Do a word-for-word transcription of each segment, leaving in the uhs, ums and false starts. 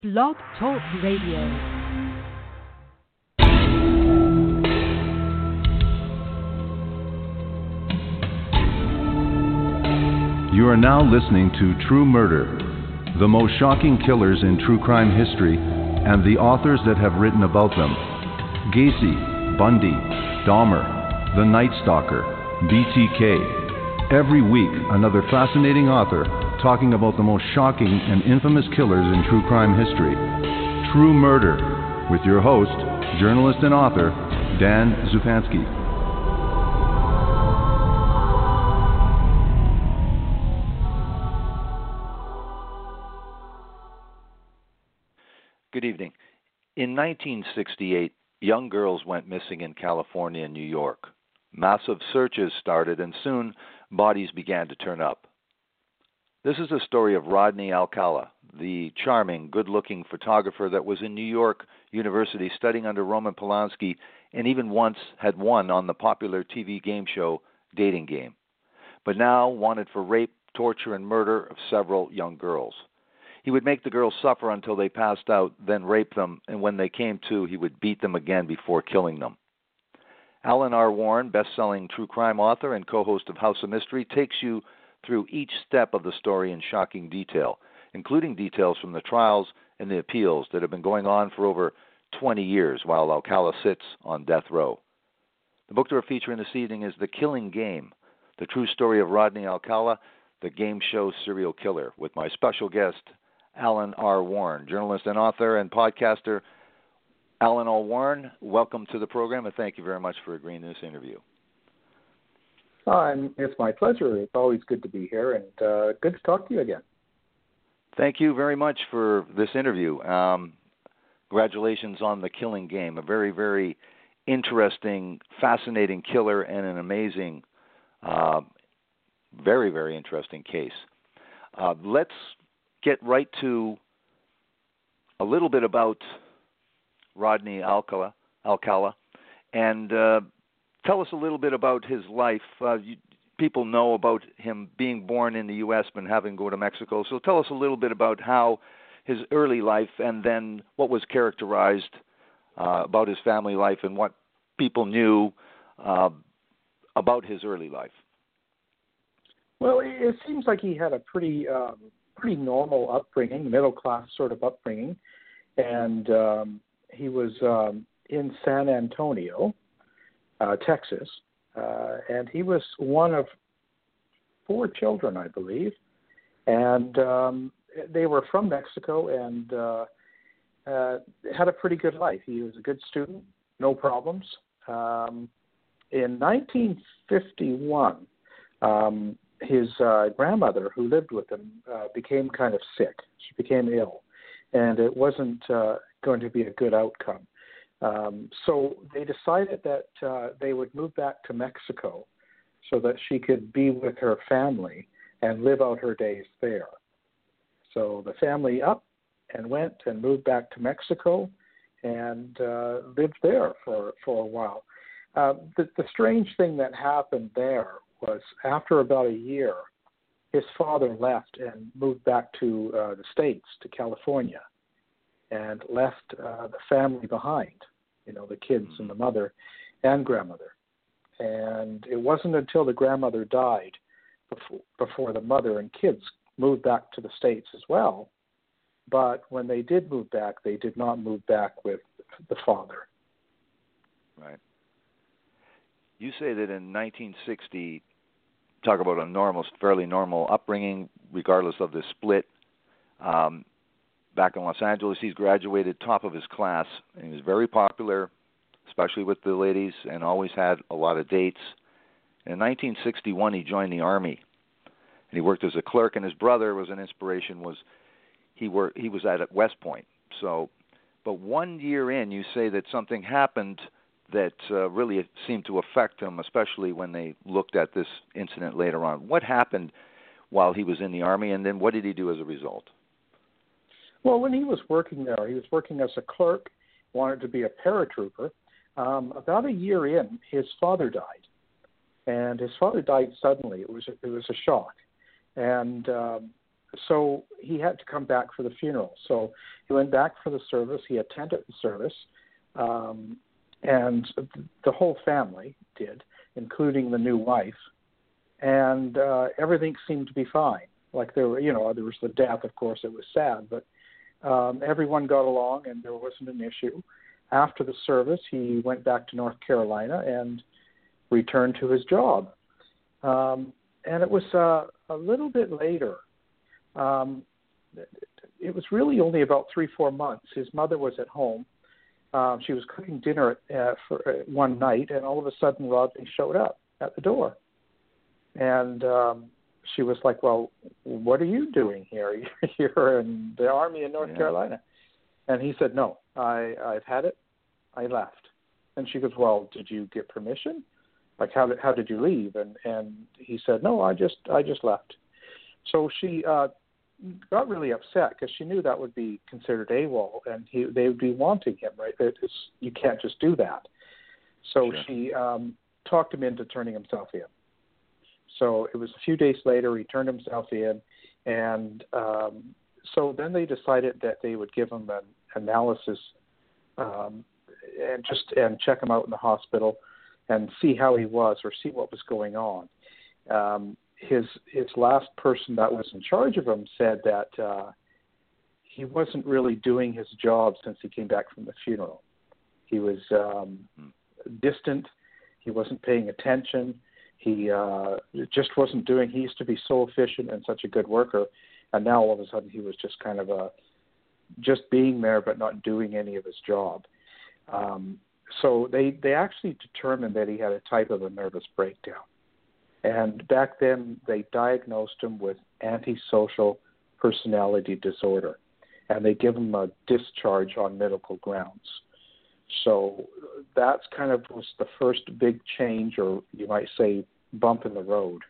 Blog Talk Radio. You are now listening to True Murder, the most shocking killers in true crime history, and the authors that have written about them. Gacy, Bundy, Dahmer, The Night Stalker, B T K. Every week, another fascinating author talking about the most shocking and infamous killers in true crime history. True Murder, with your host, journalist and author, Dan Zupansky. Good evening. In nineteen sixty-eight, young girls went missing in California and New York. Massive searches started, and soon bodies began to turn up. This is the story of Rodney Alcala, the charming, good-looking photographer that was in New York University studying under Roman Polanski and even once had won on the popular T V game show Dating Game, but now wanted for rape, torture, and murder of several young girls. He would make the girls suffer until they passed out, then rape them, and when they came to, he would beat them again before killing them. Alan R. Warren, best-selling true crime author and co-host of House of Mystery, takes you through each step of the story in shocking detail, including details from the trials and the appeals that have been going on for over twenty years while Alcala sits on death row. The book we're featuring this evening is The Killing Game, the true story of Rodney Alcala, the game show serial killer, with my special guest, Alan R. Warren, journalist and author and podcaster. Alan R. Warren, welcome to the program, and thank you very much for agreeing to this interview. Uh, it's my pleasure. It's always good to be here, and uh, good to talk to you again. Thank you very much for this interview. Um, congratulations on The Killing Game, a very, very interesting, fascinating killer and an amazing, uh, very, very interesting case. Uh, let's get right to a little bit about Rodney Alcala, Alcala and uh, tell us a little bit about his life. Uh, you, people know about him being born in the U S but having to go to Mexico. So tell us a little bit about how his early life and then what was characterized uh, about his family life and what people knew uh, about his early life. Well, it seems like he had a pretty um, pretty normal upbringing, middle-class sort of upbringing, and um, he was um, in San Antonio, uh, Texas, uh, and he was one of four children, I believe, and um, they were from Mexico and uh, uh, had a pretty good life. He was a good student, no problems. Um, in nineteen fifty-one, um, his uh, grandmother, who lived with him, uh, became kind of sick. She became ill, and it wasn't uh, going to be a good outcome. Um, so they decided that uh, they would move back to Mexico so that she could be with her family and live out her days there. So the family up and went and moved back to Mexico and uh, lived there for, for a while. Uh, the, the strange thing that happened there was after about a year, his father left and moved back to uh, the States, to California, and left uh, the family behind, you know, the kids and the mother and grandmother. And it wasn't until the grandmother died before, before the mother and kids moved back to the States as well. But when they did move back, they did not move back with the father. Right. You say that in nineteen sixty, talk about a normal, fairly normal upbringing, regardless of the split. Um, back in Los Angeles, he's graduated top of his class, and he was very popular, especially with the ladies, and always had a lot of dates. In nineteen sixty-one, he joined the Army, and he worked as a clerk, and his brother was an inspiration. Was he worked? He was at West Point. So, but one year in, you say that something happened that uh, really seemed to affect him, especially when they looked at this incident later on. What happened while he was in the Army, and then what did he do as a result? Well, when he was working there, he was working as a clerk, wanted to be a paratrooper. Um, about a year in, his father died, and his father died suddenly. It was a, it was a shock, and um, so he had to come back for the funeral. So he went back for the service. He attended the service, um, and the whole family did, including the new wife. And uh, everything seemed to be fine. Like there were, you know, there was the death, of course, it was sad, but um, everyone got along and there wasn't an issue. After the service, he went back to North Carolina and returned to his job. Um, and it was uh, a little bit later. Um, it was really only about three, four months. His mother was at home. Uh, she was cooking dinner uh, for uh, one night, and all of a sudden Rodney showed up at the door. And um, she was like, well, what are you doing here? You're in the Army in North yeah. Carolina. And he said, no, I, I've had it. I left. And she goes, well, did you get permission? Like, how did, how did you leave? And, and he said, no, I just, I just left. So she uh, got really upset because she knew that would be considered AWOL, and he, they would be wanting him, right? It's, you can't just do that. So sure. she um, talked him into turning himself in. So it was a few days later, he turned himself in, and um, so then they decided that they would give him an analysis um, and just and check him out in the hospital and see how he was or see what was going on. Um, his his last person that was in charge of him said that uh, he wasn't really doing his job since he came back from the funeral. He was um, distant. He wasn't paying attention. He uh, just wasn't doing. He used to be so efficient and such a good worker, and now all of a sudden he was just kind of a just being there but not doing any of his job. Um, so they they actually determined that he had a type of a nervous breakdown. And back then, they diagnosed him with antisocial personality disorder, and they give him a discharge on medical grounds. So that's kind of was the first big change, or you might say bump in the road.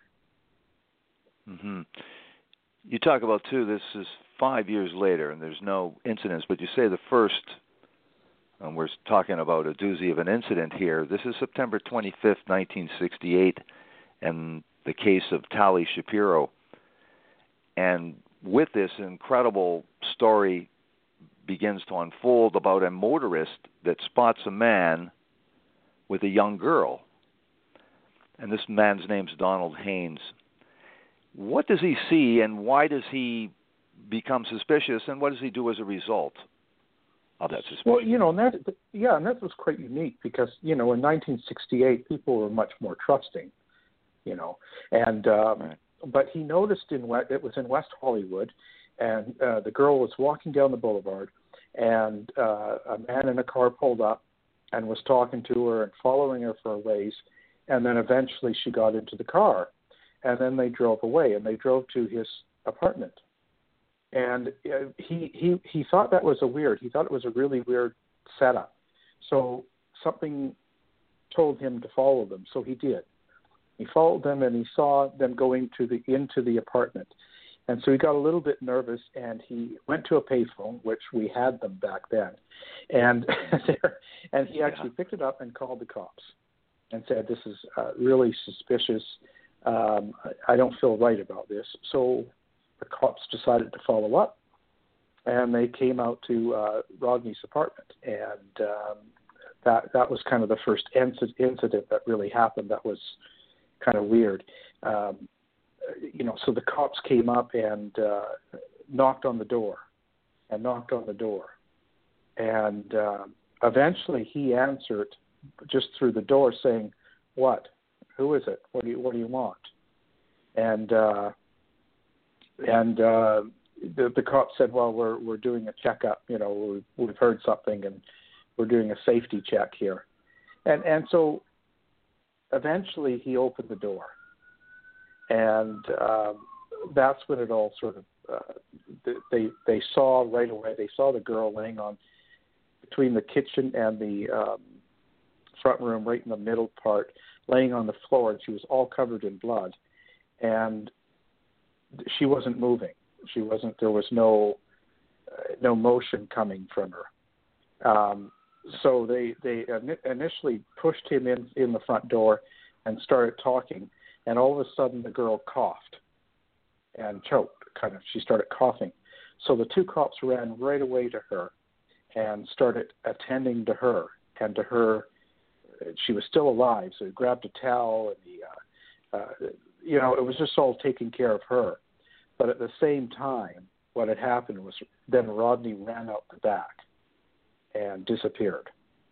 Mm-hmm. You talk about, too, this is five years later, and there's no incidents, but you say the first, and we're talking about a doozy of an incident here. This is September twenty-fifth, nineteen sixty-eight, and the case of Tali Shapiro. And with this incredible story begins to unfold about a motorist that spots a man with a young girl. And this man's name's Donald Haynes. What does he see, and why does he become suspicious, and what does he do as a result of that suspicion? Well, you know, and that, yeah, and that was quite unique because, you know, in nineteen sixty-eight, people were much more trusting. You know, and um, right. but he noticed in it was in West Hollywood, and uh, the girl was walking down the boulevard, and uh, a man in a car pulled up and was talking to her and following her for a ways, and then eventually she got into the car, and then they drove away, and they drove to his apartment, and uh, he he he thought that was a weird. He thought it was a really weird setup, so something told him to follow them, so he did. He followed them, and he saw them going to the into the apartment. And so he got a little bit nervous, and he went to a payphone, which we had them back then. And and he actually yeah. picked it up and called the cops and said, this is uh, really suspicious. Um, I don't feel right about this. So the cops decided to follow up, and they came out to uh, Rodney's apartment. And um, that, that was kind of the first incident that really happened that was kind of weird. Um, you know, so the cops came up and uh, knocked on the door and knocked on the door. And uh, eventually he answered just through the door saying, what? Who is it? What do you, what do you want? And, uh, and uh, the, the cops said, well, we're, we're doing a checkup. You know, we've, we've heard something and we're doing a safety check here. And, and so, eventually, he opened the door, and um, that's when it all sort of uh, they they saw right away. They saw the girl laying on between the kitchen and the um, front room, right in the middle part, laying on the floor, and she was all covered in blood, and she wasn't moving. She wasn't. There was no uh, no motion coming from her. Um, So they, they initially pushed him in, in the front door and started talking, and all of a sudden the girl coughed and choked. kind of, she started coughing. So the two cops ran right away to her and started attending to her. And to her, she was still alive, so he grabbed a towel and he, uh, uh, you know, it was just all taking care of her. But at the same time, what had happened was then Rodney ran out the back and disappeared.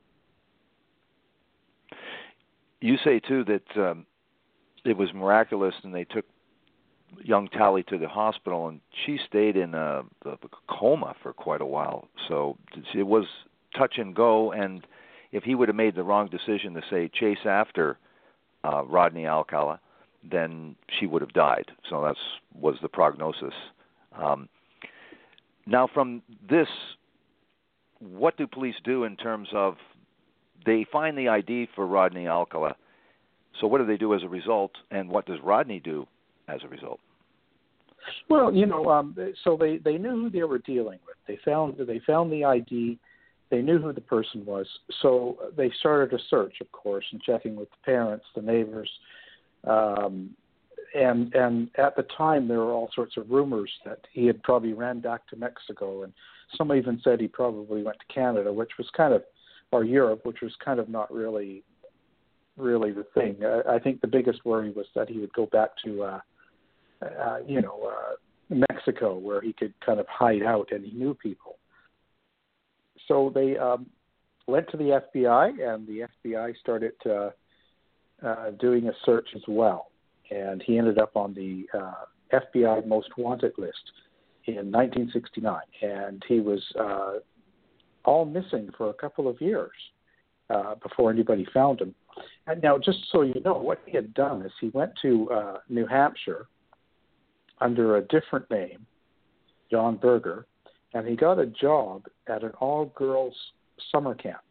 You say, too, that um, it was miraculous and they took young Tally to the hospital, and she stayed in a, a coma for quite a while. So it was touch and go, and if he would have made the wrong decision to, say, chase after uh, Rodney Alcala, then she would have died. So that was the prognosis. Um, now, from this, what do police do in terms of they find the I D for Rodney Alcala? So what do they do as a result, and what does Rodney do as a result? Well, you know, um, so they, they knew who they were dealing with. They found they found the I D. They knew who the person was. So they started a search, of course, and checking with the parents, the neighbors. Um, and and at the time, there were all sorts of rumors that he had probably ran back to Mexico. And some even said he probably went to Canada, which was kind of, or Europe, which was kind of not really, really the thing. I, I think the biggest worry was that he would go back to, uh, uh, you know, uh, Mexico, where he could kind of hide out and he knew people. So they um, went to the F B I, and the F B I started uh, uh, doing a search as well. And he ended up on the uh, F B I Most Wanted list in nineteen sixty-nine. And he was uh, all missing for a couple of years uh, before anybody found him. And now, just so you know, what he had done is he went to uh, New Hampshire under a different name, John Berger, and he got a job at an all-girls summer camp.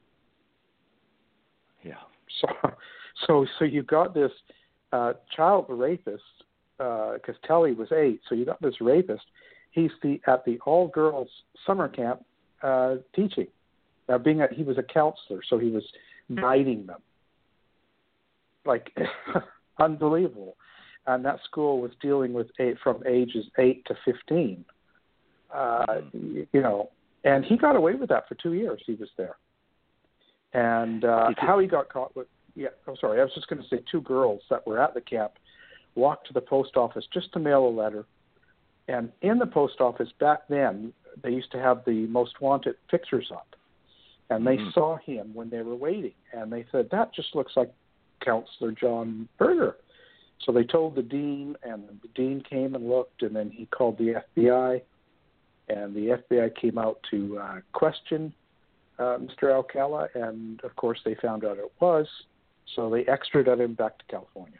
Yeah. So, so, so you got this uh, child rapist because uh, Telly was eight. So you got this rapist. He's the at the all-girls summer camp uh, teaching. Now, being a, he was a counselor, so he was guiding them. Like unbelievable. And that school was dealing with eight, from ages eight to fifteen. Uh, you know, and he got away with that for two years. He was there. And uh, how he got caught with, yeah, I'm sorry, I was just going to say two girls that were at the camp walked to the post office just to mail a letter. And in the post office back then, they used to have the Most Wanted pictures up. And they mm. saw him when they were waiting. And they said, that just looks like Counselor John Berger. So they told the dean, and the dean came and looked, and then he called the F B I. And the F B I came out to uh, question uh, Mister Alcala, and, of course, they found out it was. So they extradited him back to California.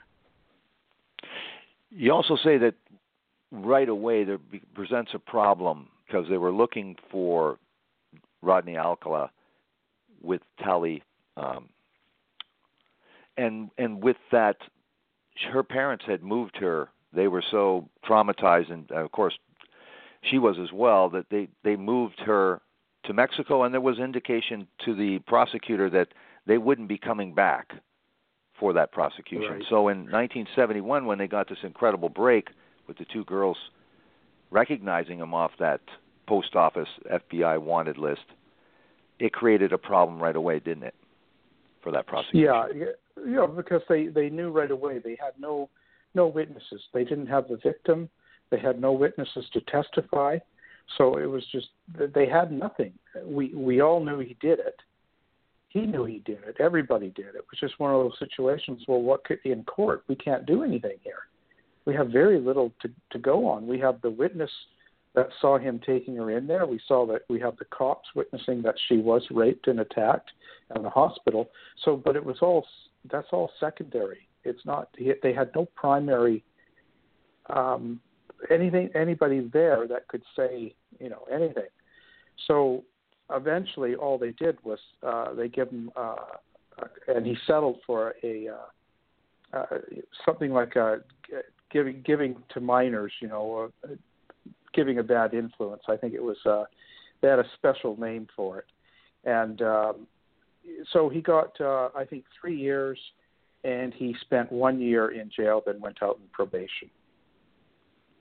You also say that right away there be, presents a problem because they were looking for Rodney Alcala with Tally. Um, and and with that, her parents had moved her. They were so traumatized, and, uh, of course, she was as well, that they, they moved her to Mexico, and there was indication to the prosecutor that they wouldn't be coming back for that prosecution. Right. So in nineteen seventy-one, when they got this incredible break with the two girls recognizing them off that post office F B I wanted list, it created a problem right away, didn't it, for that prosecution? Yeah, you know, because they, they knew right away they had no no witnesses. They didn't have the victim. They had no witnesses to testify. So it was just, they had nothing. We we all knew he did it. He knew he did it. Everybody did. It was just one of those situations, well, what could, in court, we can't do anything here. We have very little to, to go on. We have the witness that saw him taking her in there. We saw that we have the cops witnessing that she was raped and attacked in the hospital. So, but it was all, that's all secondary. It's not, they had no primary, um, anything, anybody there that could say, you know, anything. So eventually all they did was uh, they give him, uh, and he settled for a, uh, uh, something like a, giving, giving to minors, you know, uh, giving a bad influence. I think it was, uh, they had a special name for it. And um, so he got, uh, I think, three years, and he spent one year in jail, then went out in probation.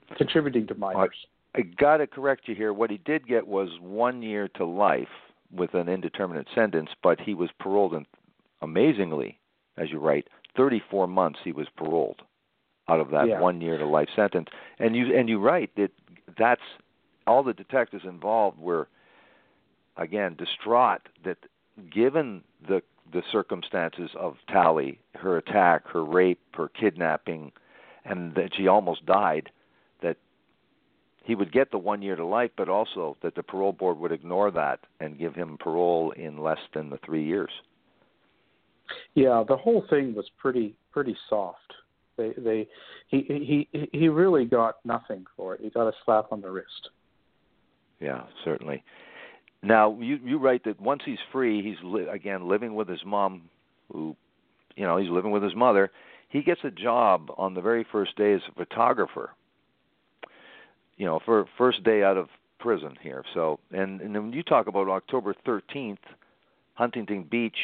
contributing to minors. I, I got to correct you here. What he did get was one year to life with an indeterminate sentence, but he was paroled, and amazingly, as you write, thirty-four months he was paroled out of that yeah. one year to life sentence. And you and you write that that's all the detectives involved were, again, distraught that given the the circumstances of Tally, her attack, her rape, her kidnapping, and that she almost died, that he would get the one year to life, but also that the parole board would ignore that and give him parole in less than the three years. Yeah, the whole thing was pretty pretty soft. They they he he he really got nothing for it. He got a slap on the wrist. Yeah, certainly. Now, you, you write that once he's free, he's, li- again, living with his mom, who, you know, he's living with his mother. He gets a job on the very first day as a photographer, you know, for first day out of prison here. So, and, and when you talk about October thirteenth, Huntington Beach,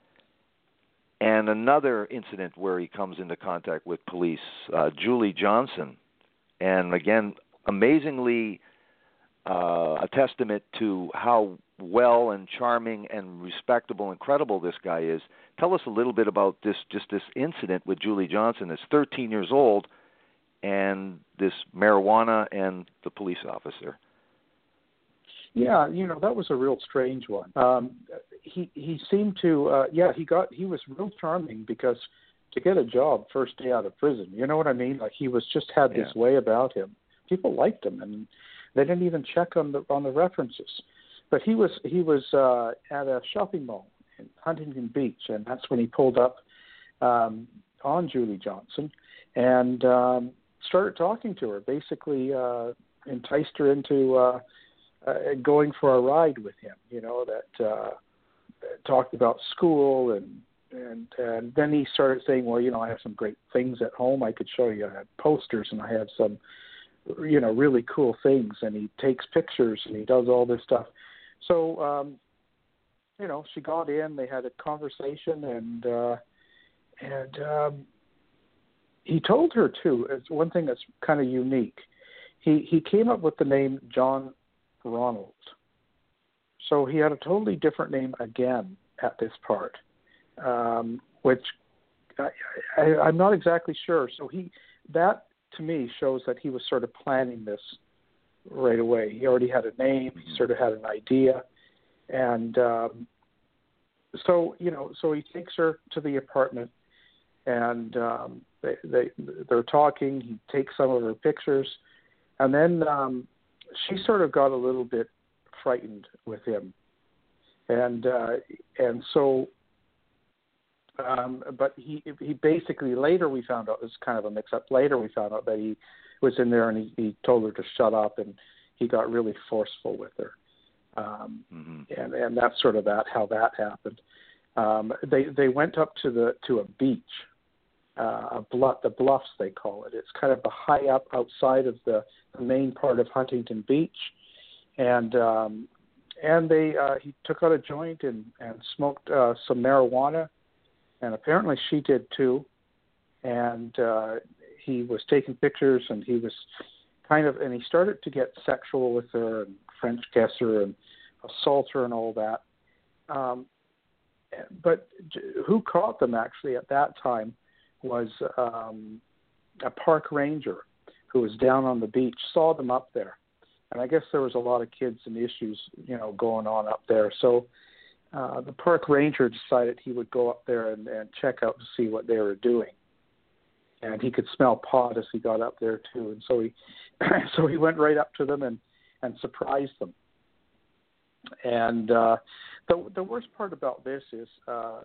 and another incident where he comes into contact with police, uh, Julie Johnson, and again, amazingly, Uh, a testament to how well and charming and respectable and credible this guy is. Tell us a little bit about this, just this incident with Julie Johnson. That's thirteen years old, and this marijuana and the police officer. Yeah, you know, that was a real strange one. Um, he he seemed to, uh, yeah, he got he was real charming because to get a job first day out of prison, you know what I mean? Like he was just had this Yeah. way about him. People liked him, and they didn't even check on the on the references. But he was he was uh, at a shopping mall in Huntington Beach, and that's when he pulled up um, on Julie Johnson and um, started talking to her. Basically, uh, enticed her into uh, uh, going for a ride with him. You know, that uh, talked about school, and and and then he started saying, well, you know, I have some great things at home. I could show you. I had posters, and I have some, you know, really cool things, and he takes pictures and he does all this stuff. So, um, you know, she got in, they had a conversation, and, uh, and, um, he told her too, it's one thing that's kind of unique. He, he came up with the name John Ronald. So he had a totally different name again at this part, um, which I, I, I'm not exactly sure. So he, that, to me, shows that he was sort of planning this right away. He already had a name. He sort of had an idea. And um, so, you know, so he takes her to the apartment, and um, they, they, they're talking. He takes some of her pictures. And then um, she sort of got a little bit frightened with him. And uh, and so... Um, but he he basically, later we found out, it was kind of a mix-up, later we found out that he was in there and he, he told her to shut up, and he got really forceful with her. Um, mm-hmm. and, and that's sort of that, how that happened. Um, they they went up to the to a beach, uh, a bluff, the Bluffs they call it. It's kind of a high up outside of the, the main part of Huntington Beach. And um, and they uh, he took out a joint and, and smoked uh, some marijuana. And apparently she did too. And uh, he was taking pictures, and he was kind of, and he started to get sexual with her and French kiss her and assault her and all that. Um, but who caught them actually at that time was um, a park ranger who was down on the beach, saw them up there. And I guess there was a lot of kids and issues, you know, going on up there. So Uh, the park ranger decided he would go up there and, and check out to see what they were doing, and he could smell pot as he got up there too. And so he, so he went right up to them and, and surprised them. And uh, the the worst part about this is uh,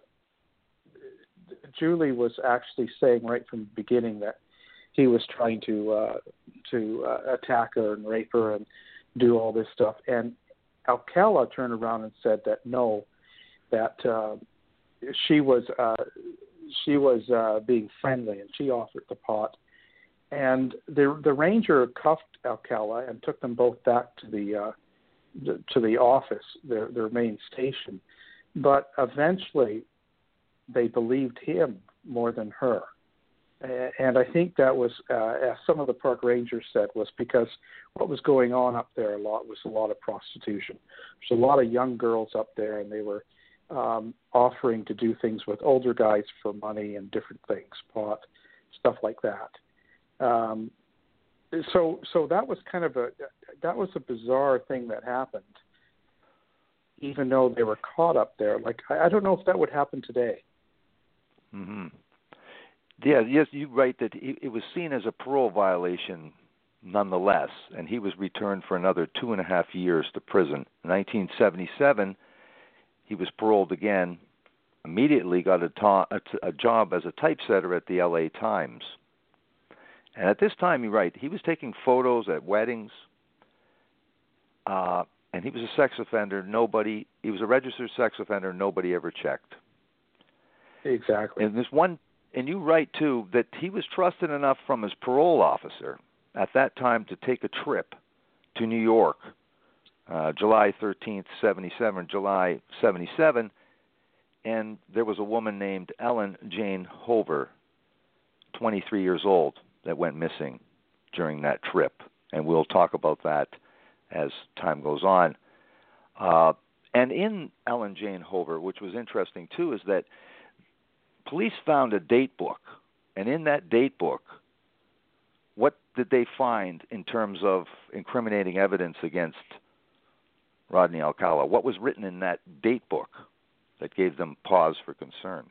Julie was actually saying right from the beginning that he was trying to uh, to uh, attack her and rape her and do all this stuff. And Alcala turned around and said that no. that uh, she was uh, she was uh, being friendly, and she offered the pot. And the the ranger cuffed Alcala and took them both back to the uh, to the office, their their main station. But eventually, they believed him more than her, and I think that was, uh, as some of the park rangers said, was because what was going on up there a lot was a lot of prostitution. There's a lot of young girls up there, and they were um, offering to do things with older guys for money and different things, pot, stuff like that. Um, so, so that was kind of a that was a bizarre thing that happened, even though they were caught up there. Like, I, I don't know if that would happen today. Mm-hmm. Yeah, yes, you're right that it was seen as a parole violation nonetheless, and he was returned for another two and a half years to prison. In nineteen seventy-seven, he was paroled again, immediately got a, ta- a, a job as a typesetter at the L A Times. And at this time, you're right, he was taking photos at weddings, uh, and he was a sex offender. Nobody, he was a registered sex offender. Nobody ever checked. Exactly. And there's one, and you write too that he was trusted enough from his parole officer at that time to take a trip to New York, uh, July thirteenth, seventy-seven, July seventy-seven, and there was a woman named Ellen Jane Hover, twenty-three years old, that went missing during that trip, and we'll talk about that as time goes on. Uh, and in Ellen Jane Hover, which was interesting too, is that police found a date book, and in that date book, what did they find in terms of incriminating evidence against Rodney Alcala? What was written in that date book that gave them pause for concern?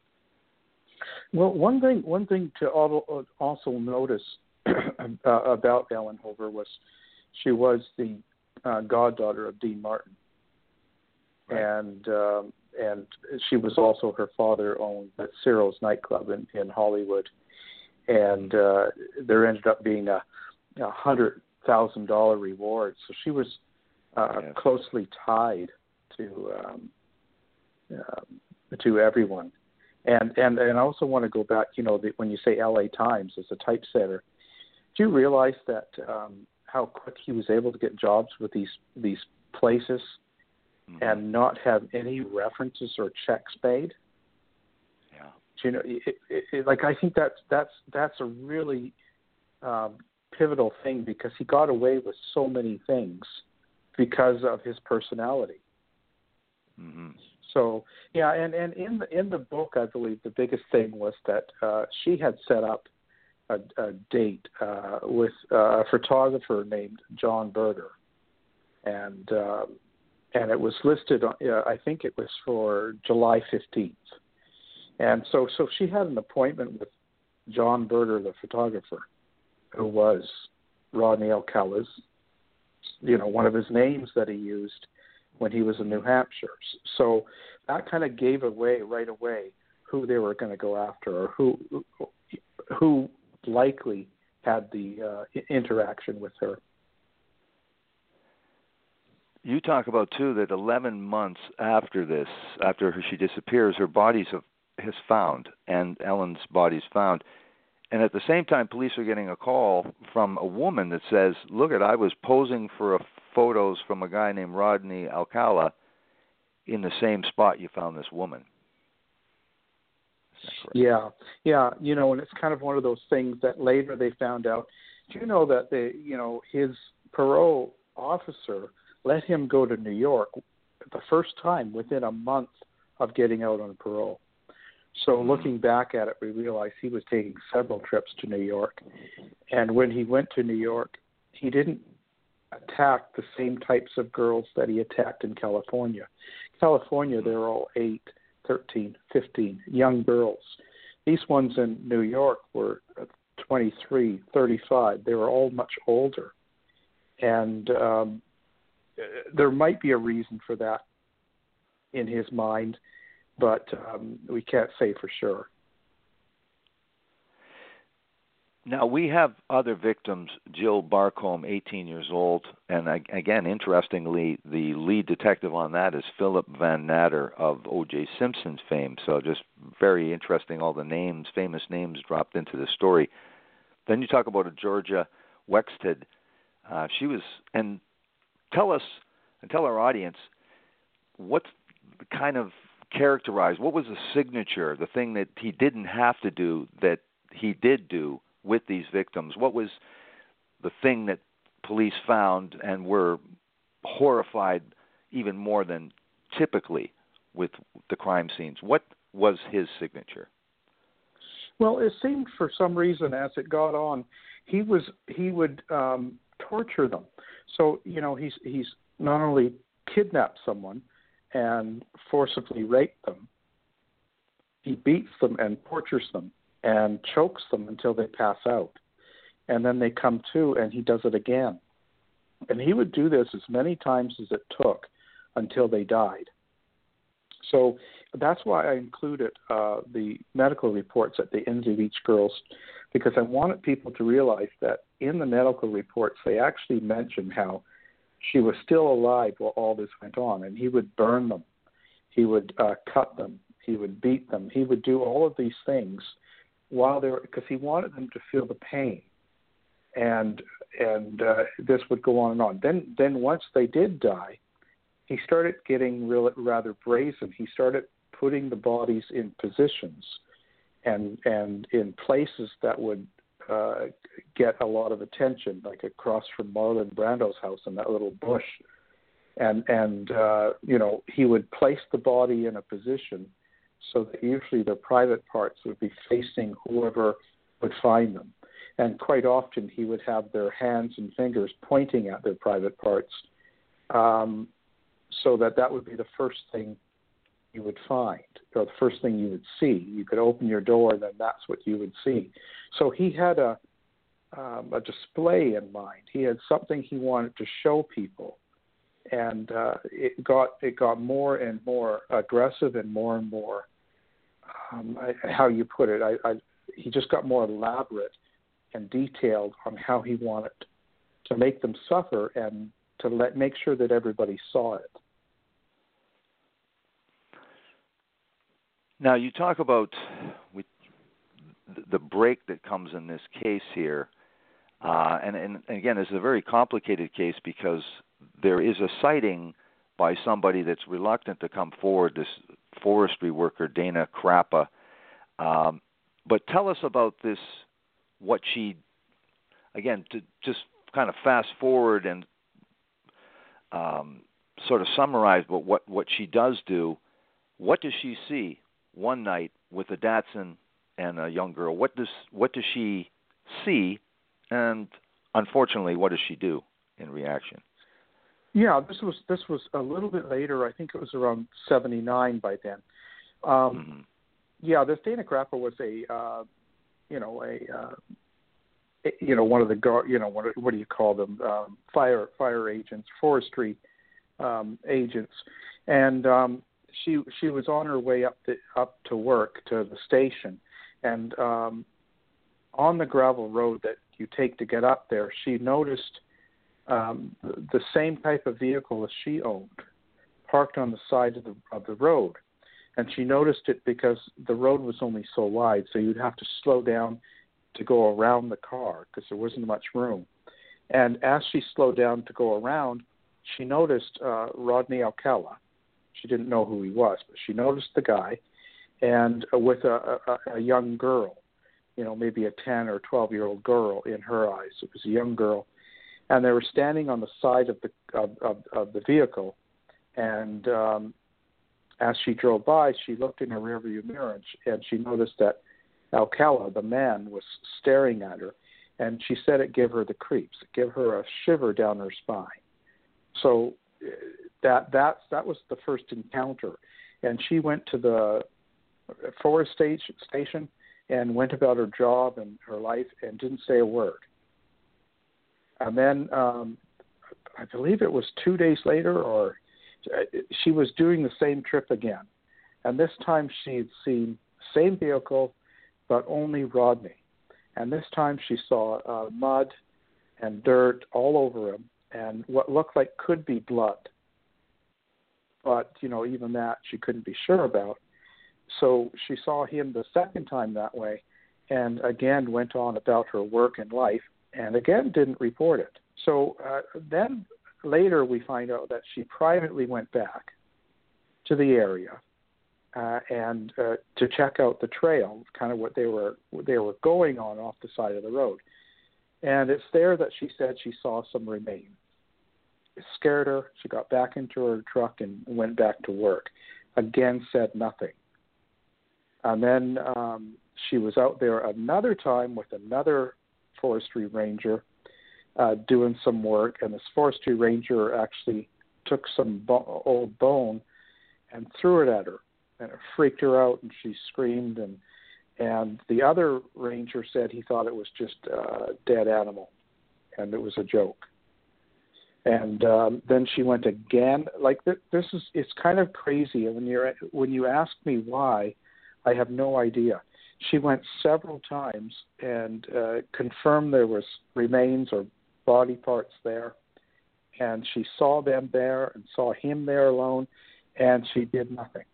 Well, one thing one thing to also notice uh, about Ellen Hover was she was the uh, goddaughter of Dean Martin, right. and um, and she was also, her father owned Ciro's nightclub in, in Hollywood, and uh, there ended up being a, a hundred thousand dollar reward. So she was uh, yes. closely tied to um, uh, to everyone. And, and and I also want to go back, you know, the, when you say L A Times as a typesetter, do you realize that um, how quick he was able to get jobs with these these places mm-hmm. and not have any references or checks paid? Yeah. Do you know, it, it, it, like I think that's that's that's a really um, pivotal thing, because he got away with so many things because of his personality. Mm-hmm. So yeah, and, and in the in the book, I believe the biggest thing was that uh, she had set up a, a date uh, with uh, a photographer named John Berger, and uh, and it was listed on, uh, I think it was for July fifteenth, and so so she had an appointment with John Berger, the photographer, who was Rodney Alcala's, you know, one of his names that he used when he was in New Hampshire. So that kind of gave away right away who they were going to go after, or who who likely had the uh, interaction with her. You talk about, too, that eleven months after this, after she disappears, her body's is found, and Ellen's body's found. And at the same time, police are getting a call from a woman that says, look, it, I was posing for a photos from a guy named Rodney Alcala in the same spot you found this woman. Yeah, yeah, you know, and it's kind of one of those things that later they found out. Do you know that they, you know, his parole officer let him go to New York the first time within a month of getting out on parole? So mm-hmm. looking back at it, we realized he was taking several trips to New York, and when he went to New York, he didn't attack the same types of girls that he attacked in California. California, they were all eight, thirteen, fifteen, young girls. These ones in New York were twenty-three, thirty-five. They were all much older. And um, there might be a reason for that in his mind, but um, we can't say for sure. Now, we have other victims, Jill Barcombe, eighteen years old, and again, interestingly, the lead detective on that is Philip Van Natter of O J Simpson's fame, so just very interesting, all the names, famous names dropped into the story. Then you talk about a Georgia Wexted. Uh, she was, and tell us, and tell our audience, what's the kind of characterized, what was the signature, the thing that he didn't have to do that he did do with these victims? What was the thing that police found and were horrified even more than typically with the crime scenes? What was his signature? Well, it seemed for some reason as it got on, he was he would um, torture them. So, you know, he's he's not only kidnapped someone and forcibly raped them, he beats them and tortures them and chokes them until they pass out. And then they come to, and he does it again. And he would do this as many times as it took until they died. So that's why I included uh, the medical reports at the end of each girl's, because I wanted people to realize that in the medical reports, they actually mention how she was still alive while all this went on, and he would burn them. He would uh, cut them. He would beat them. He would do all of these things while they were, because he wanted them to feel the pain. And and uh, this would go on and on. Then then once they did die, he started getting real, rather brazen. He started putting the bodies in positions and and in places that would uh, get a lot of attention, like across from Marlon Brando's house in that little bush. And and uh, you know, he would place the body in a position so that usually their private parts would be facing whoever would find them. And quite often he would have their hands and fingers pointing at their private parts, um, so that that would be the first thing you would find, or the first thing you would see. You could open your door, and then that's what you would see. So he had a um, a display in mind. He had something he wanted to show people, and uh, it got it got more and more aggressive and more and more. Um, I, how you put it? I, I, he just got more elaborate and detailed on how he wanted to make them suffer and to let make sure that everybody saw it. Now, you talk about we, the break that comes in this case here, uh, and, and again, it's a very complicated case because there is a sighting by somebody that's reluctant to come forward, this forestry worker, Dana Crappa. Um, but tell us about this, what she, again, to just kind of fast forward and um, sort of summarize what, what, what she does do. What does she see one night with a Datsun and a young girl? What does what does she see, and unfortunately, what does she do in reaction? Yeah, this was this was a little bit later. I think it was around seventy-nine by then. Um, mm-hmm. Yeah, this Dana Crappa was a uh, you know a uh, you know one of the you know what what do you call them um, fire fire agents, forestry um, agents, and um, she she was on her way up the, up to work to the station, and um, on the gravel road that you take to get up there, she noticed um, the same type of vehicle as she owned, parked on the side of the of the road, and she noticed it because the road was only so wide, so you'd have to slow down to go around the car because there wasn't much room. And as she slowed down to go around, she noticed uh, Rodney Alcala. She didn't know who he was, but she noticed the guy, and uh, with a, a, a young girl, you know, maybe a ten or twelve-year-old girl in her eyes. It was a young girl, and they were standing on the side of the of, of, of the vehicle. And um, as she drove by, she looked in her rearview mirror, and she, and she noticed that Alcala, the man, was staring at her, and she said it gave her the creeps. It gave her a shiver down her spine. So that that that was the first encounter, and she went to the forest station station and went about her job and her life and didn't say a word. And then um, I believe it was two days later, or she was doing the same trip again, and this time she had seen the same vehicle, but only Rodney. And this time she saw uh, mud and dirt all over him, and what looked like could be blood. But, you know, even that she couldn't be sure about. So she saw him the second time that way, and again went on about her work and life, and again didn't report it. So uh, then later we find out that she privately went back to the area uh, and uh, to check out the trail, kind of what they were what they were going on off the side of the road. And it's there that she said she saw some remains. It scared her. She got back into her truck and went back to work. Again, said nothing. And then um, she was out there another time with another forestry ranger uh, doing some work, and this forestry ranger actually took some bo- old bone and threw it at her, and it freaked her out, and she screamed. And and the other ranger said he thought it was just a dead animal, and it was a joke. And um, then she went again. Like th- this is, it's kind of crazy. And when you're when you ask me why, I have no idea. She went several times and uh, confirmed there was remains or body parts there, and she saw them there and saw him there alone, and she did nothing.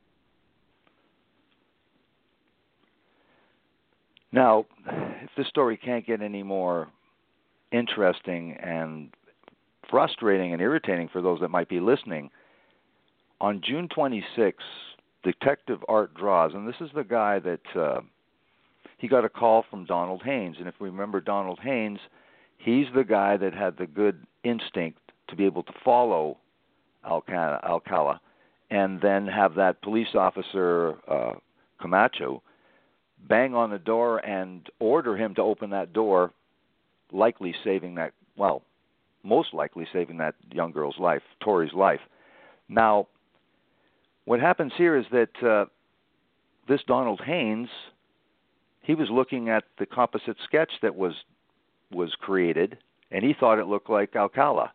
Now, if this story can't get any more interesting and frustrating and irritating for those that might be listening, on June twenty-sixth, Detective Art Draws, and this is the guy that uh, he got a call from Donald Haynes. And if we remember Donald Haynes, he's the guy that had the good instinct to be able to follow Alcala, Alcala and then have that police officer, uh, Camacho, bang on the door and order him to open that door, likely saving that, well, most likely saving that young girl's life, Tori's life. Now, what happens here is that uh, this Donald Haynes, he was looking at the composite sketch that was was created, and he thought it looked like Alcala.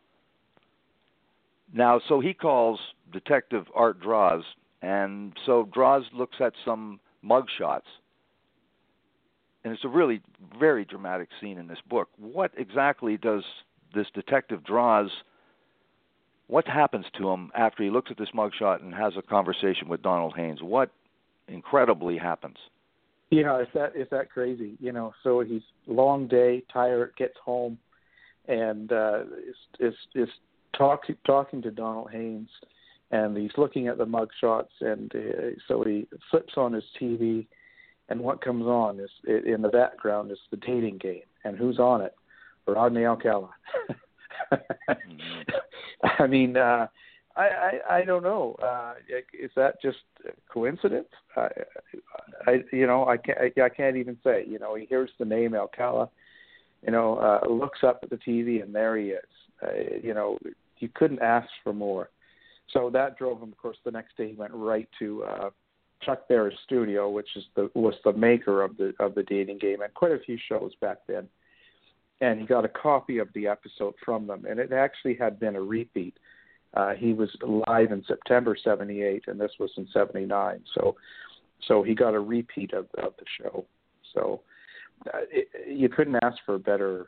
Now, so he calls Detective Art Draws, and so Draws looks at some mugshots. And it's a really very dramatic scene in this book. What exactly does this detective Draws, what happens to him after he looks at this mugshot and has a conversation with Donald Haynes? What incredibly happens? Yeah, is that is that crazy? You know, so he's long day, tired, gets home, and uh, is is is talk, talking to Donald Haynes, and he's looking at the mugshots, and uh, so he flips on his T V, and what comes on is in the background is the dating game, and who's on it? Rodney Alcala. mm-hmm. I mean, uh, I, I I don't know. Uh, is that just a coincidence? I, I you know I can't I, I can't even say. You know, he hears the name Alcala, you know, uh, looks up at the T V, and there he is. Uh, you know, you couldn't ask for more. So that drove him. Of course, the next day he went right to uh, Chuck Barris Studio, which is the was the maker of the of the dating game, and quite a few shows back then. And he got a copy of the episode from them, and it actually had been a repeat. Uh, he was live in September seventy-eight, and this was in seventy-nine. So, so he got a repeat of, of the show. So, uh, it, you couldn't ask for better,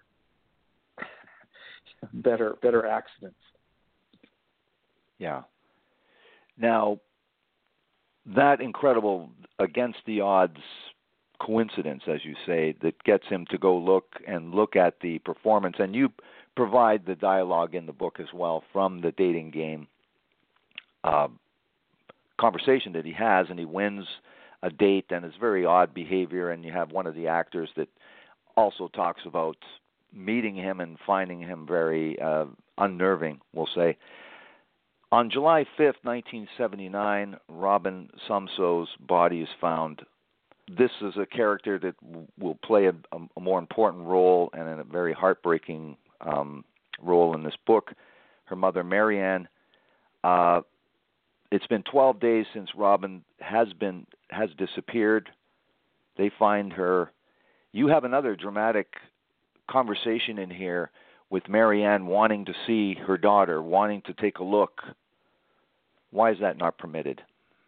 better, better accidents. Yeah. Now, that incredible, against the odds coincidence, as you say, that gets him to go look and look at the performance, and you provide the dialogue in the book as well from the dating game uh, conversation that he has, and he wins a date, and it's very odd behavior, and you have one of the actors that also talks about meeting him and finding him very uh, unnerving, we'll say. On July fifth, nineteen seventy-nine, Robin Sumso's body is found. This is a character that w- will play a, a more important role and a very heartbreaking um, role in this book. Her mother, Marianne. Uh, it's been twelve days since Robin has been has disappeared. They find her. You have another dramatic conversation in here with Marianne wanting to see her daughter, wanting to take a look. Why is that not permitted?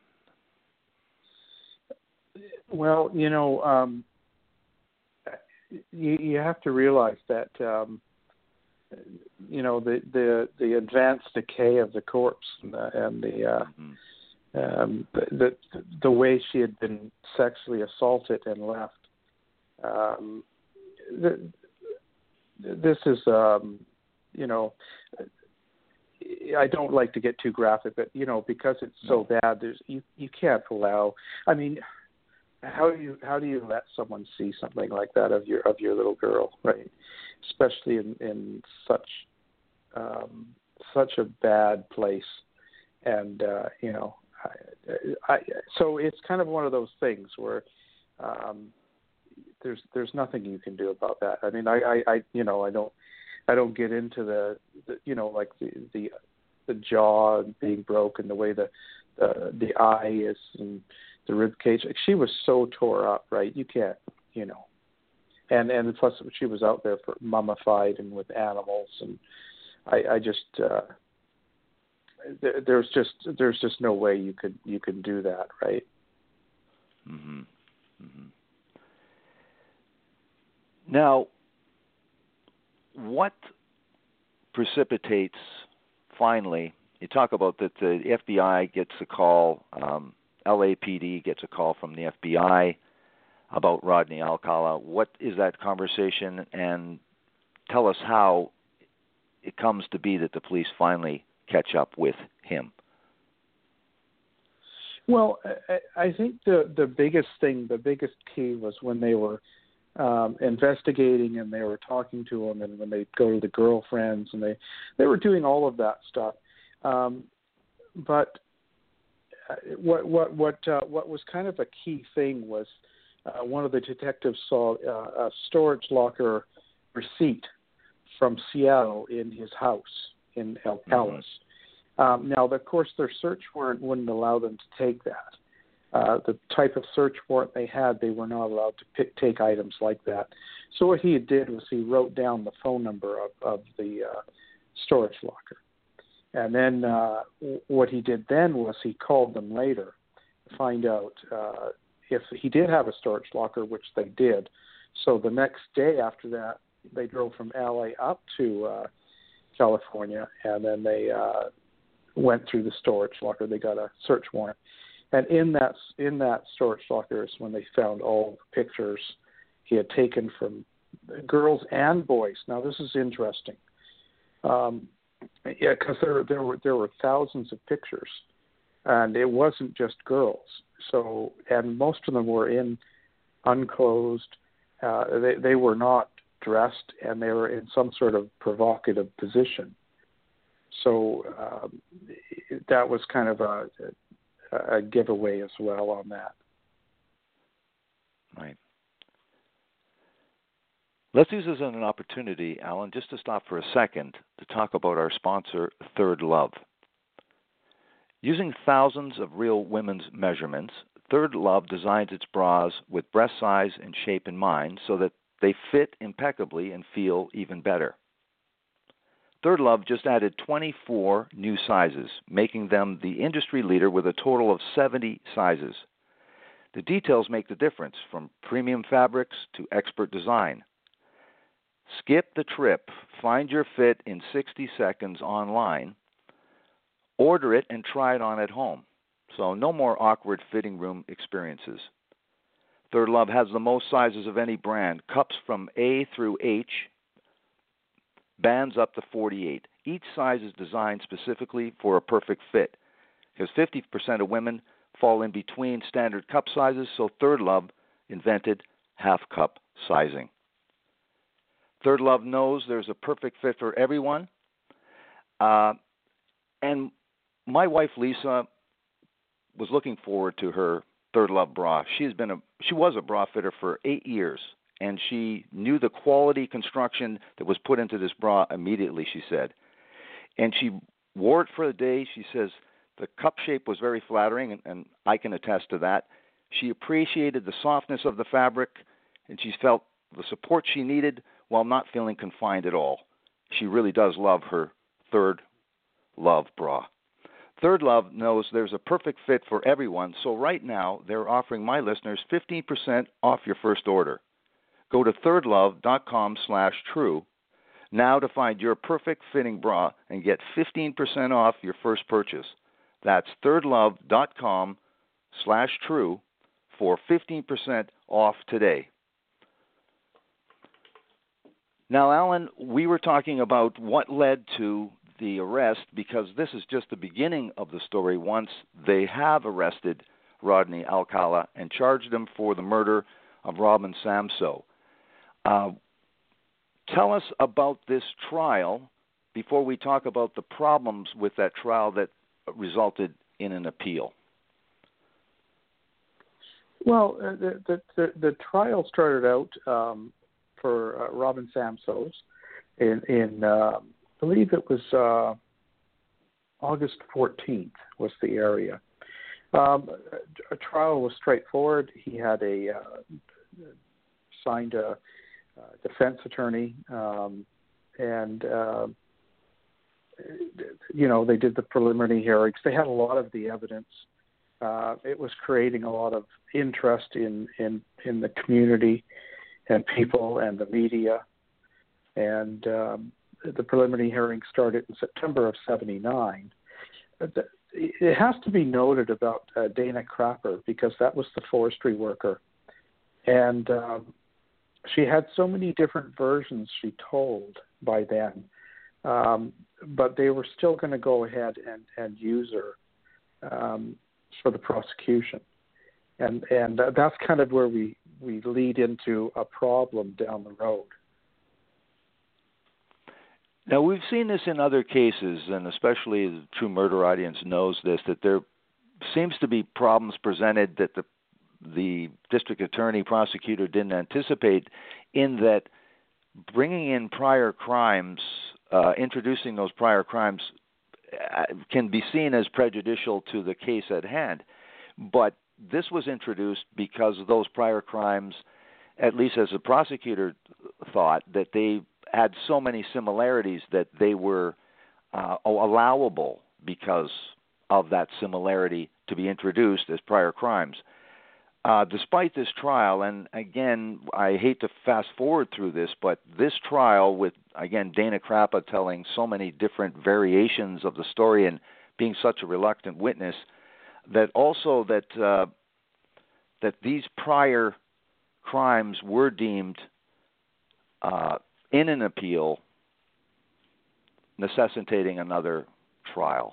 Well, you know, um, you, you have to realize that, um, you know, the, the the advanced decay of the corpse and the and the, uh, mm-hmm. um, the the the way she had been sexually assaulted and left. Um, the, this is, um, you know, I don't like to get too graphic, but you know, because it's so bad, there's you you can't allow. I mean, how do you how do you let someone see something like that of your of your little girl, right? Especially in in such um, such a bad place, and uh, you know, I, I, so it's kind of one of those things where um, there's there's nothing you can do about that. I mean, I, I, I you know I don't I don't get into the, the you know like the the the jaw being broken, the way the the, the eye is, and the rib cage. Like, she was so tore up, right? You can't, you know, and and plus she was out there for mummified and with animals, and I, I just uh, there, there's just there's just no way you could you could do that, right? Mm-hmm. Mm-hmm. Now, what precipitates finally? You talk about that the F B I gets a call, um, L A P D gets a call from the F B I about Rodney Alcala. What is that conversation, and tell us how it comes to be that the police finally catch up with him? Well, I, I think the the biggest thing, the biggest key was when they were um, investigating and they were talking to him, and when they go to the girlfriends, and they they were doing all of that stuff. Um, but what what what uh, what was kind of a key thing was uh, one of the detectives saw uh, a storage locker receipt from Seattle in his house in El Palos. Mm-hmm. Um, now, of course, their search warrant wouldn't allow them to take that. Uh, the type of search warrant they had, they were not allowed to pick, take items like that. So what he did was he wrote down the phone number of, of the uh, storage locker. And then uh, what he did then was he called them later to find out uh, if he did have a storage locker, which they did. So the next day after that, they drove from L A up to uh, California, and then they uh, went through the storage locker. They got a search warrant. And in that in that storage locker is when they found all the pictures he had taken from girls and boys. Now, this is interesting. Um, Yeah, because there there were there were thousands of pictures, and it wasn't just girls. So, and most of them were in unclothed. Uh, they they were not dressed, and they were in some sort of provocative position. So um, that was kind of a, a giveaway as well on that. Right. Let's use this as an opportunity, Alan, just to stop for a second to talk about our sponsor, Third Love. Using thousands of real women's measurements, Third Love designs its bras with breast size and shape in mind so that they fit impeccably and feel even better. Third Love just added twenty-four new sizes, making them the industry leader with a total of seventy sizes. The details make the difference, from premium fabrics to expert design. Skip the trip. Find your fit in sixty seconds online. Order it and try it on at home. So no more awkward fitting room experiences. Third Love has the most sizes of any brand, cups from A through H, bands up to forty-eight. Each size is designed specifically for a perfect fit, because fifty percent of women fall in between standard cup sizes, so Third Love invented half-cup sizing. Third Love knows there's a perfect fit for everyone. Uh, and my wife, Lisa, was looking forward to her Third Love bra. She's been a, she was a bra fitter for eight years, and she knew the quality construction that was put into this bra immediately, she said. And she wore it for the day. She says the cup shape was very flattering, and, and I can attest to that. She appreciated the softness of the fabric, and she felt the support she needed while not feeling confined at all. She really does love her Third Love bra. Third Love knows there's a perfect fit for everyone, so right now they're offering my listeners fifteen percent off your first order. Go to thirdlove.com slash true now to find your perfect fitting bra and get fifteen percent off your first purchase. That's thirdlove.com slash true for fifteen percent off today. Now, Alan, we were talking about what led to the arrest because this is just the beginning of the story once they have arrested Rodney Alcala and charged him for the murder of Robin Samsoe. Uh, tell us about this trial before we talk about the problems with that trial that resulted in an appeal. Well, uh, the, the, the the trial started out um, for uh, Robin Samsoe in, in uh, I believe it was uh, August fourteenth was the area. Um, a trial was straightforward. He had a uh, signed a, a defense attorney, um, and uh, you know they did the preliminary hearings. They had a lot of the evidence. Uh, it was creating a lot of interest in, in, in the community and people and the media. And um, the preliminary hearing started in September of seventy-nine. It has to be noted about uh, Dana Crapper because that was the forestry worker. And um, she had so many different versions she told by then. Um, but they were still going to go ahead and, and use her. Um, for the prosecution. And and uh, that's kind of where we, we lead into a problem down the road. Now, we've seen this in other cases, and especially the True Murder audience knows this, that there seems to be problems presented that the the district attorney prosecutor didn't anticipate, in that bringing in prior crimes, uh, introducing those prior crimes can be seen as prejudicial to the case at hand. But this was introduced because those prior crimes, at least as the prosecutor thought, that they had so many similarities that they were uh, allowable because of that similarity to be introduced as prior crimes. Uh, despite this trial, and again, I hate to fast forward through this, but this trial with, again, Dana Crapper telling so many different variations of the story and being such a reluctant witness, that also that uh, that these prior crimes were deemed uh, in an appeal necessitating another trial.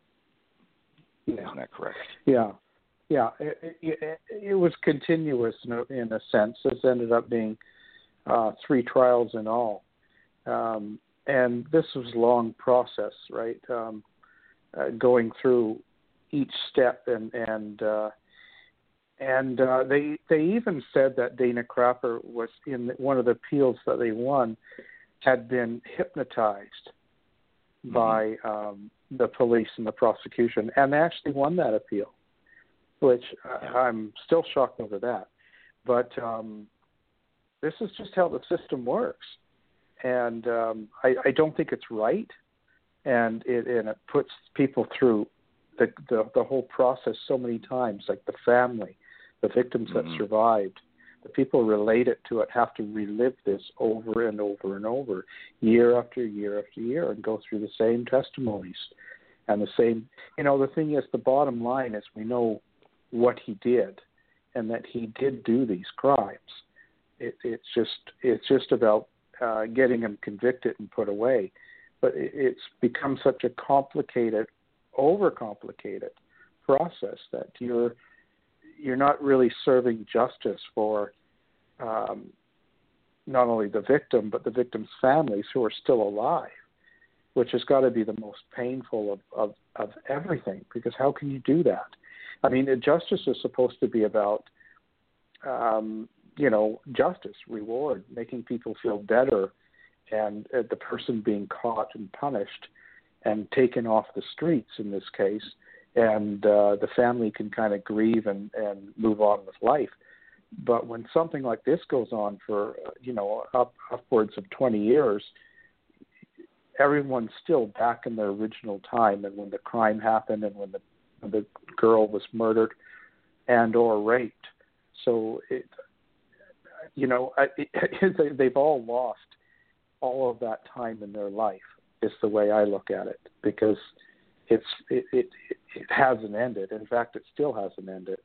Yeah. Isn't that correct? Yeah. Yeah, it, it, it was continuous in a, in a sense. This ended up being uh, three trials in all. Um, and this was a long process, right, um, uh, going through each step. And and uh, and uh, they they even said that Dana Crapper was, in one of the appeals that they won, had been hypnotized mm-hmm. by um, the police and the prosecution, and they actually won that appeal. Which uh, I'm still shocked over that. But um, this is just how the system works. And um, I, I don't think it's right. And it, and it puts people through the, the, the whole process so many times, like the family, the victims mm-hmm. that survived, the people related to it have to relive this over and over and over, year after year after year, and go through the same testimonies. And the same, you know, the thing is, the bottom line is we know what he did, and that he did do these crimes. It, it's just it's just about uh, getting him convicted and put away. But it, it's become such a complicated, overcomplicated process that you're you're not really serving justice for um, not only the victim but the victim's families who are still alive, which has got to be the most painful of, of, of everything. Because how can you do that? I mean, justice is supposed to be about, um, you know, justice, reward, making people feel better, and uh, the person being caught and punished and taken off the streets in this case, and uh, the family can kind of grieve and, and move on with life. But when something like this goes on for, you know, up, upwards of twenty years, everyone's still back in their original time, and when the crime happened and when the the girl was murdered and or raped. So, it, you know, it, it, they've all lost all of that time in their life, is the way I look at it, because it's it, it, it hasn't ended. In fact, it still hasn't ended.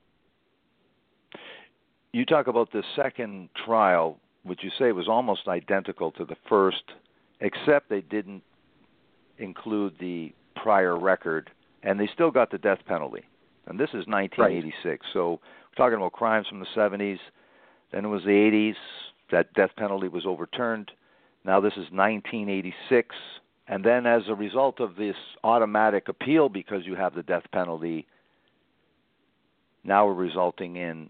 You talk about the second trial, which you say was almost identical to the first, except they didn't include the prior record, and they still got the death penalty. And this is nineteen eighty-six. Right. So we're talking about crimes from the seventies. Then it was the eighties. That death penalty was overturned. Now this is nineteen eighty-six. And then as a result of this automatic appeal, because you have the death penalty, now we're resulting in,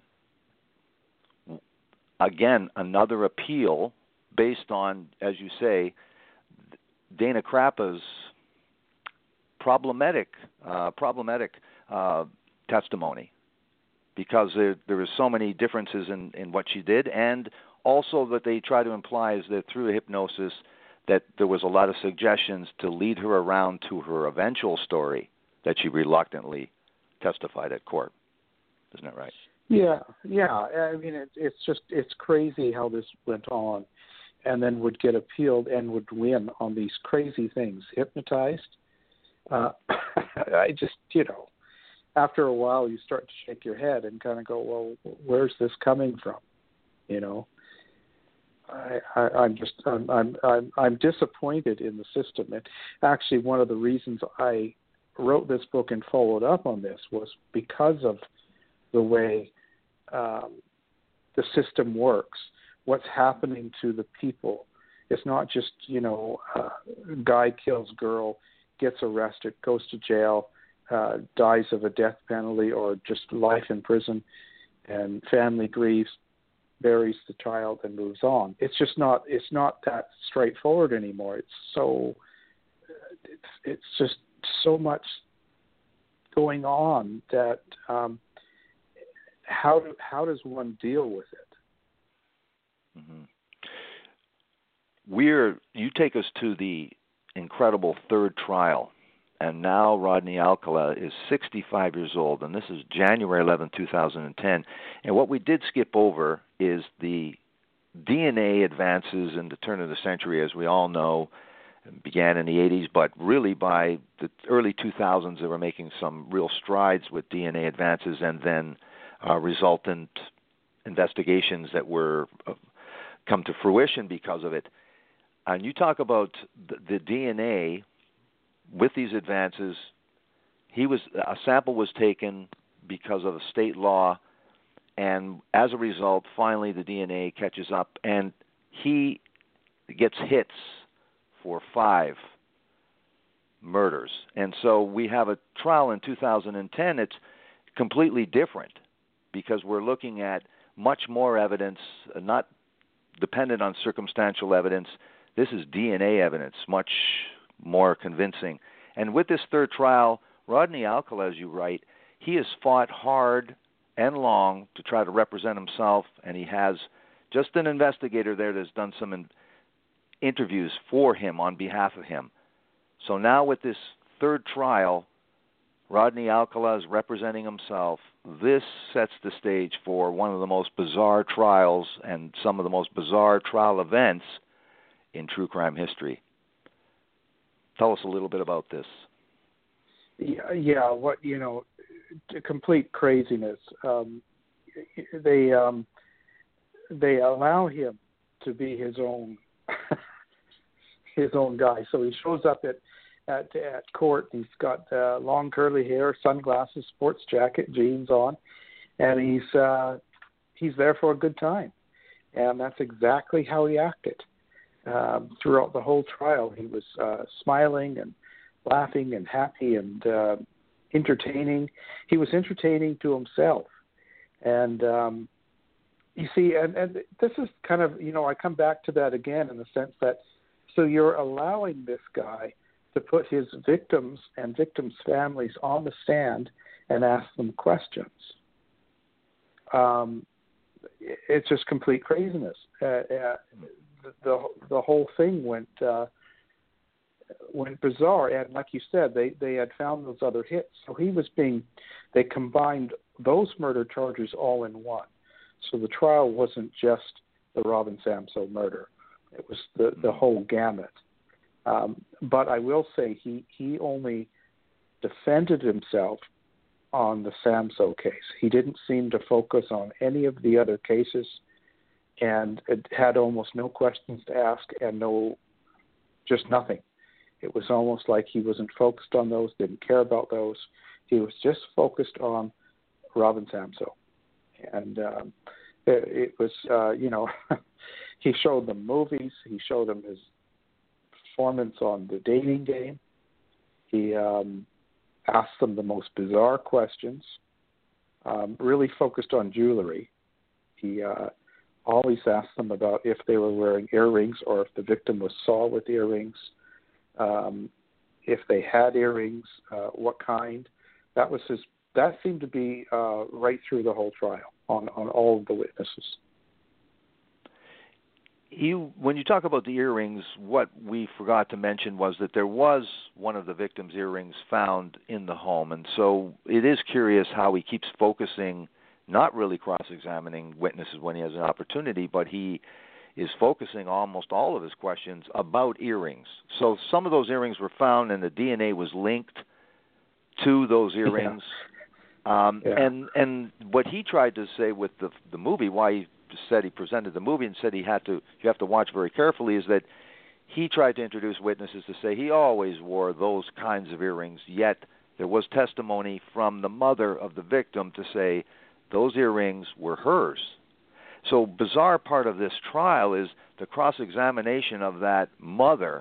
again, another appeal based on, as you say, Dana Krappa's problematic, uh, problematic uh, testimony, because there there is so many differences in, in what she did, and also that they try to imply is that through hypnosis that there was a lot of suggestions to lead her around to her eventual story that she reluctantly testified at court. Isn't that right? Yeah, yeah. I mean, it, it's just, it's crazy how this went on, and then would get appealed and would win on these crazy things. Hypnotized. Uh, I just, you know, after a while you start to shake your head and kind of go, well, where's this coming from? You know, I, I, I'm just, I'm, I'm, I'm, I'm disappointed in the system. And actually, one of the reasons I wrote this book and followed up on this was because of the way um, the system works. What's happening to the people? It's not just, you know, uh, guy kills girl, gets arrested, goes to jail, uh, dies of a death penalty or just life in prison, and family grieves, buries the child, and moves on. It's just not. It's not that straightforward anymore. It's so. It's it's just so much going on that. Um, how do, how does one deal with it? Mm-hmm. We're you take us to the incredible third trial, and now Rodney Alcala is sixty-five years old, and this is January eleventh, two thousand ten. And what we did skip over is the D N A advances in the turn of the century, as we all know, began in the eighties, but really by the early two thousands, they were making some real strides with D N A advances, and then uh, resultant investigations that were uh, come to fruition because of it. And you talk about the, the D N A with these advances. He was a sample was taken because of a state law, and as a result, finally the D N A catches up, and he gets hits for five murders. And so we have a trial in two thousand ten. It's completely different because we're looking at much more evidence, uh, not dependent on circumstantial evidence. This is D N A evidence, much more convincing. And with this third trial, Rodney Alcala, as you write, he has fought hard and long to try to represent himself, and he has just an investigator there that's done some in, interviews for him on behalf of him. So now with this third trial, Rodney Alcala is representing himself. This sets the stage for one of the most bizarre trials and some of the most bizarre trial events in true crime history. Tell us a little bit about this. Yeah, yeah what, you know, complete craziness. Um, they um, they allow him to be his own his own guy. So he shows up at at, at court. He's got uh, long curly hair, sunglasses, sports jacket, jeans on, and he's uh, he's there for a good time. And that's exactly how he acted. Um, throughout the whole trial, he was uh, smiling and laughing and happy and uh, entertaining. He was entertaining to himself. And um, you see, and, and this is kind of, you know, I come back to that again in the sense that, so you're allowing this guy to put his victims and victims' families on the stand and ask them questions. Um, it's just complete craziness. Uh, uh, the the whole thing went uh, went bizarre, and like you said, they, they had found those other hits. So he was being, they combined those murder charges all in one. So the trial wasn't just the Robin Samsoe murder; it was the the whole gamut. Um, but I will say he he only defended himself on the Samsoe case. He didn't seem to focus on any of the other cases, and it had almost no questions to ask and no, just nothing. It was almost like he wasn't focused on those, didn't care about those. He was just focused on Robin Samsoe. And um, it, it was, uh, you know, he showed them movies. He showed them his performance on the dating game. He um, asked them the most bizarre questions, um, really focused on jewelry. He uh, always asked them about if they were wearing earrings or if the victim was saw with earrings, um, if they had earrings, uh, what kind. That was his. That seemed to be uh, right through the whole trial on, on all of the witnesses. You, when you talk about the earrings, what we forgot to mention was that there was one of the victim's earrings found in the home, and so it is curious how he keeps focusing, not really cross-examining witnesses when he has an opportunity, but he is focusing almost all of his questions about earrings. So some of those earrings were found, and the D N A was linked to those earrings. Yeah. Um, yeah. And and what he tried to say with the the movie, why he said he presented the movie and said he had to, you have to watch very carefully, is that he tried to introduce witnesses to say he always wore those kinds of earrings, yet there was testimony from the mother of the victim to say those earrings were hers. So bizarre part of this trial is the cross-examination of that mother,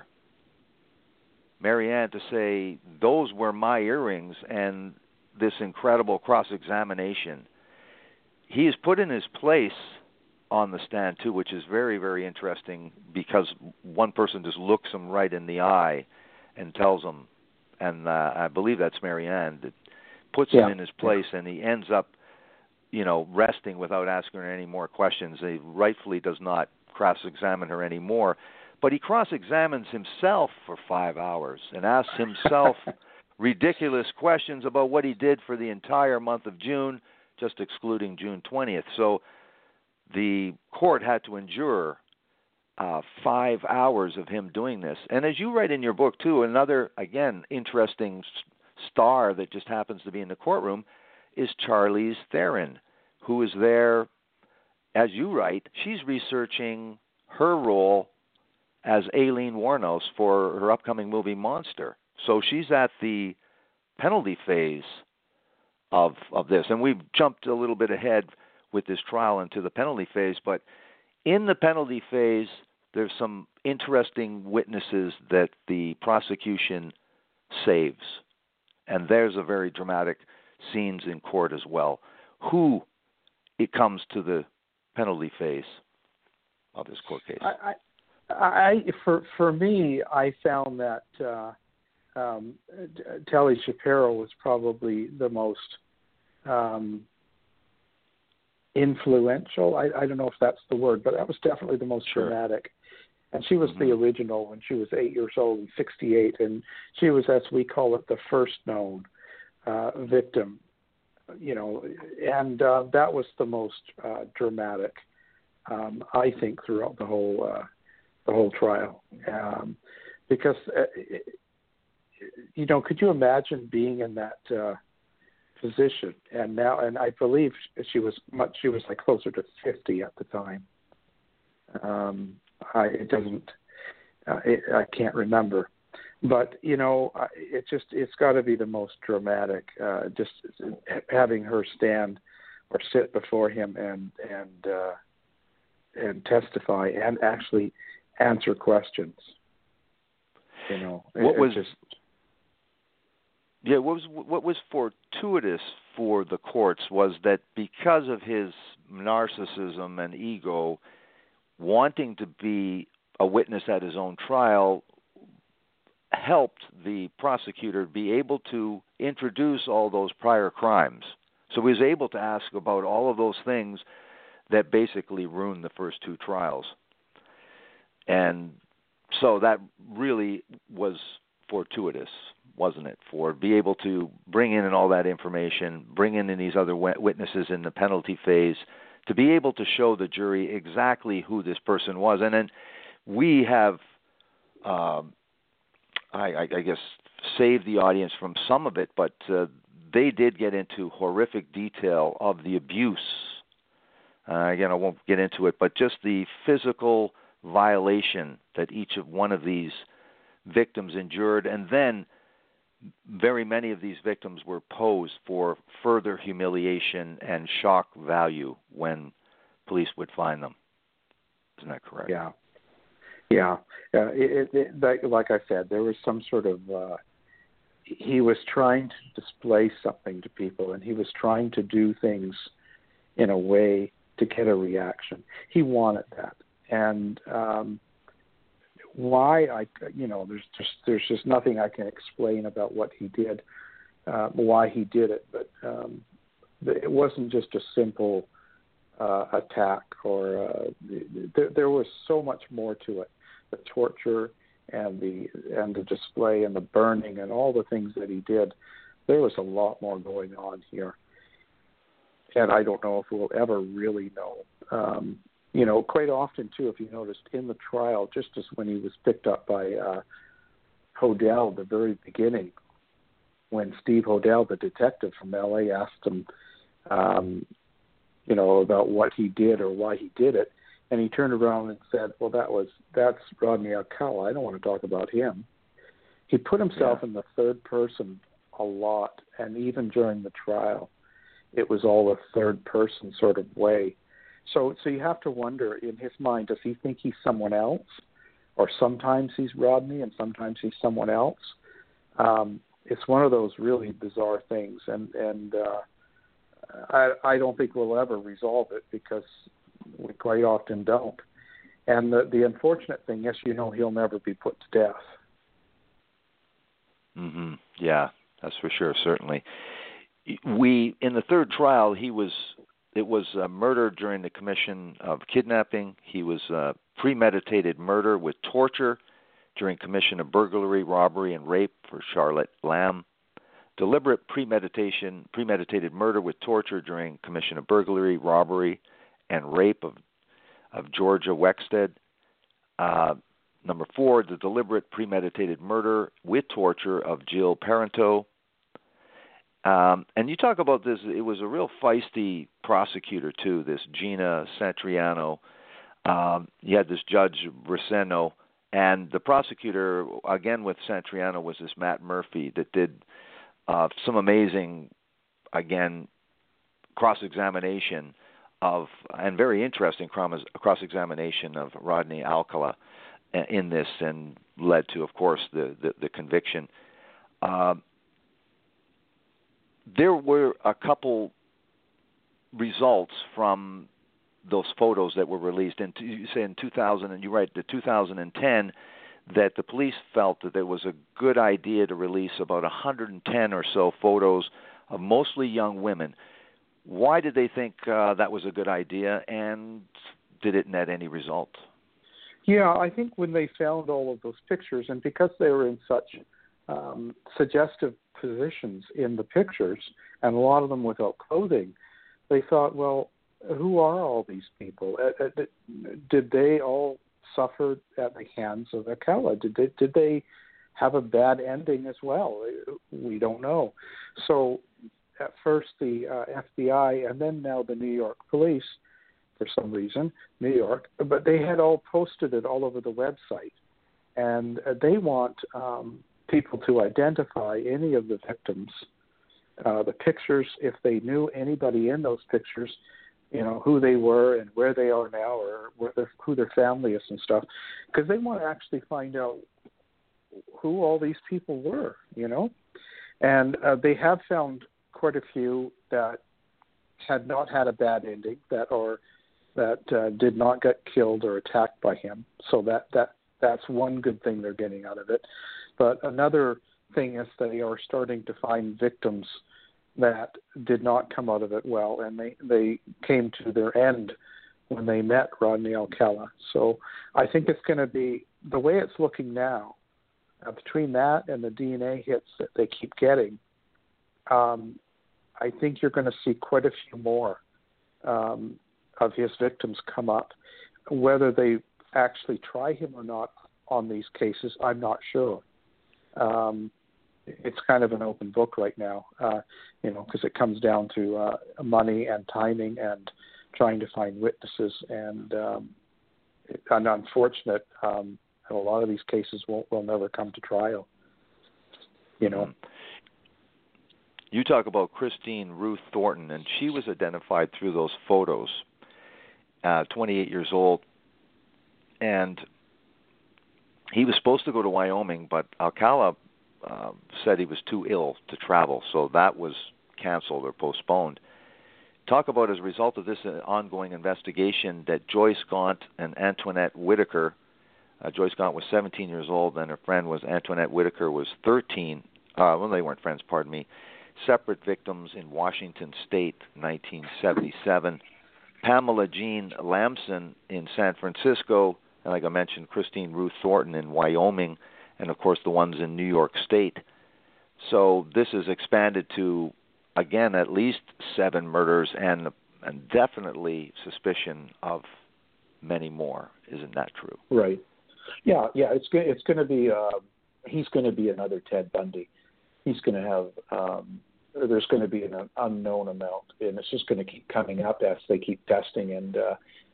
Mary Ann, to say those were my earrings, and this incredible cross-examination. He is put in his place on the stand too, which is very, very interesting, because one person just looks him right in the eye and tells him, and uh, I believe that's Mary Ann, that puts yeah. him in his place, yeah. and he ends up, you know, resting without asking her any more questions. He rightfully does not cross-examine her anymore, but he cross-examines himself for five hours and asks himself ridiculous questions about what he did for the entire month of June, just excluding June twentieth. So the court had to endure uh, five hours of him doing this. And as you write in your book, too, another, again, interesting star that just happens to be in the courtroom is Charlize Theron, who is there, as you write, she's researching her role as Aileen Wuornos for her upcoming movie Monster. So she's at the penalty phase of of this. And we've jumped a little bit ahead with this trial into the penalty phase, but in the penalty phase, there's some interesting witnesses that the prosecution saves. And there's a very dramatic scenes in court as well. Who it comes to the penalty phase of this court case? I, I, I for for me, I found that uh, um, Telly Shapiro was probably the most um, influential. I, I don't know if that's the word, but that was definitely the most sure. dramatic. And she was mm-hmm. the original when she was eight years old and sixty-eight, and she was, as we call it, the first known uh, victim. You know, and uh, that was the most uh, dramatic, um, I think, throughout the whole uh, the whole trial, um, because uh, it, you know, could you imagine being in that uh, position? And now, and I believe she was much. She was like closer to fifty at the time. Um, I it doesn't. Uh, it, I can't remember. But, you know, it just, it's got to be the most dramatic, uh, just having her stand or sit before him and and uh, and testify and actually answer questions. You know, what it, was just, yeah, what was what was fortuitous for the courts was that because of his narcissism and ego, wanting to be a witness at his own trial helped the prosecutor be able to introduce all those prior crimes. So he was able to ask about all of those things that basically ruined the first two trials. And so that really was fortuitous, wasn't it, for be able to bring in all that information, bring in these other witnesses in the penalty phase, to be able to show the jury exactly who this person was. And then we have... Um, I, I guess, save the audience from some of it, but uh, they did get into horrific detail of the abuse. Uh, again, I won't get into it, but just the physical violation that each of one of these victims endured, and then very many of these victims were posed for further humiliation and shock value when police would find them. Isn't that correct? Yeah. Yeah. Uh, it, it, like, like I said, there was some sort of, uh, he was trying to display something to people, and he was trying to do things in a way to get a reaction. He wanted that. And um, why, I, you know, there's just, there's just nothing I can explain about what he did, uh, why he did it. But um, it wasn't just a simple uh, attack, or uh, th- there was so much more to it. The torture and the and the display and the burning and all the things that he did. There was a lot more going on here. And I don't know if we'll ever really know. Um, you know, quite often, too, if you noticed, in the trial, just as when he was picked up by uh, Hodel, the very beginning, when Steve Hodel, the detective from L A, asked him, um, you know, about what he did or why he did it, and he turned around and said, well, that was that's Rodney Alcala. I don't want to talk about him. He put himself yeah. in the third person a lot, and even during the trial, it was all a third person sort of way. So so you have to wonder, in his mind, does he think he's someone else? Or sometimes he's Rodney and sometimes he's someone else? Um, it's one of those really bizarre things, and, and uh, I, I don't think we'll ever resolve it, because we quite often don't. And the, the unfortunate thing is, you know, he'll never be put to death. Mm-hmm. Yeah, that's for sure, certainly. We in the third trial, he was it was uh, murder during the commission of kidnapping. He was uh, premeditated murder with torture during commission of burglary, robbery, and rape for Charlotte Lamb. Deliberate premeditation, premeditated murder with torture during commission of burglary, robbery, and rape of of Georgia Wexted. Uh, number four, the deliberate premeditated murder with torture of Jill Parento. Um, and you talk about this, it was a real feisty prosecutor, too, this Gina Santriano. Um, you had this Judge Briseno, and the prosecutor, again with Santriano, was this Matt Murphy that did uh, some amazing, again, cross-examination of, and very interesting cross-examination of Rodney Alcala in this, and led to, of course, the, the, the conviction. Uh, There were a couple results from those photos that were released in, you say in two thousand, and you're right, the two thousand ten, that the police felt that it was a good idea to release about one hundred ten or so photos of mostly young women. Why did they think uh, that was a good idea, and did it net any result? Yeah, I think when they found all of those pictures, and because they were in such um, suggestive positions in the pictures, and a lot of them without clothing, they thought, well, who are all these people? Uh, uh, did they all suffer at the hands of Alcala? Did they, did they have a bad ending as well? We don't know. So at first the uh, F B I, and then now the New York police, for some reason, New York, but they had all posted it all over the website. And uh, they want um, people to identify any of the victims, uh, the pictures, if they knew anybody in those pictures, you know, who they were and where they are now, or where their, who their family is and stuff, because they want to actually find out who all these people were, you know. And uh, they have found quite a few that had not had a bad ending, that are that uh, did not get killed or attacked by him. So that, that that's one good thing they're getting out of it. But another thing is they are starting to find victims that did not come out of it well, and they, they came to their end when they met Rodney Alcala. So I think it's going to be, the way it's looking now, uh, between that and the D N A hits that they keep getting, um, I think you're going to see quite a few more um, of his victims come up. Whether they actually try him or not on these cases, I'm not sure. Um, it's kind of an open book right now, uh, you know, because it comes down to uh, money and timing and trying to find witnesses. And um, an unfortunate um, And a lot of these cases will will never come to trial. You know. Mm-hmm. You talk about Christine Ruth Thornton, and she was identified through those photos, uh, twenty-eight years old, and he was supposed to go to Wyoming, but Alcala uh, said he was too ill to travel, so that was canceled or postponed. Talk about, as a result of this uh, ongoing investigation, that Joyce Gaunt and Antoinette Whitaker, uh, Joyce Gaunt was seventeen years old, and her friend was Antoinette Whitaker was thirteen. Uh, well, they weren't friends, pardon me. Separate victims in Washington State, nineteen seventy-seven. Pamela Jean Lamson in San Francisco, and like I mentioned, Christine Ruth Thornton in Wyoming, and of course the ones in New York State. So this is expanded to, again, at least seven murders, and and definitely suspicion of many more. Isn't that true? Right. Yeah, yeah. It's go- it's going to be uh, he's going to be another Ted Bundy. He's going to have um, there's going to be an unknown amount, and it's just going to keep coming up as they keep testing. And uh,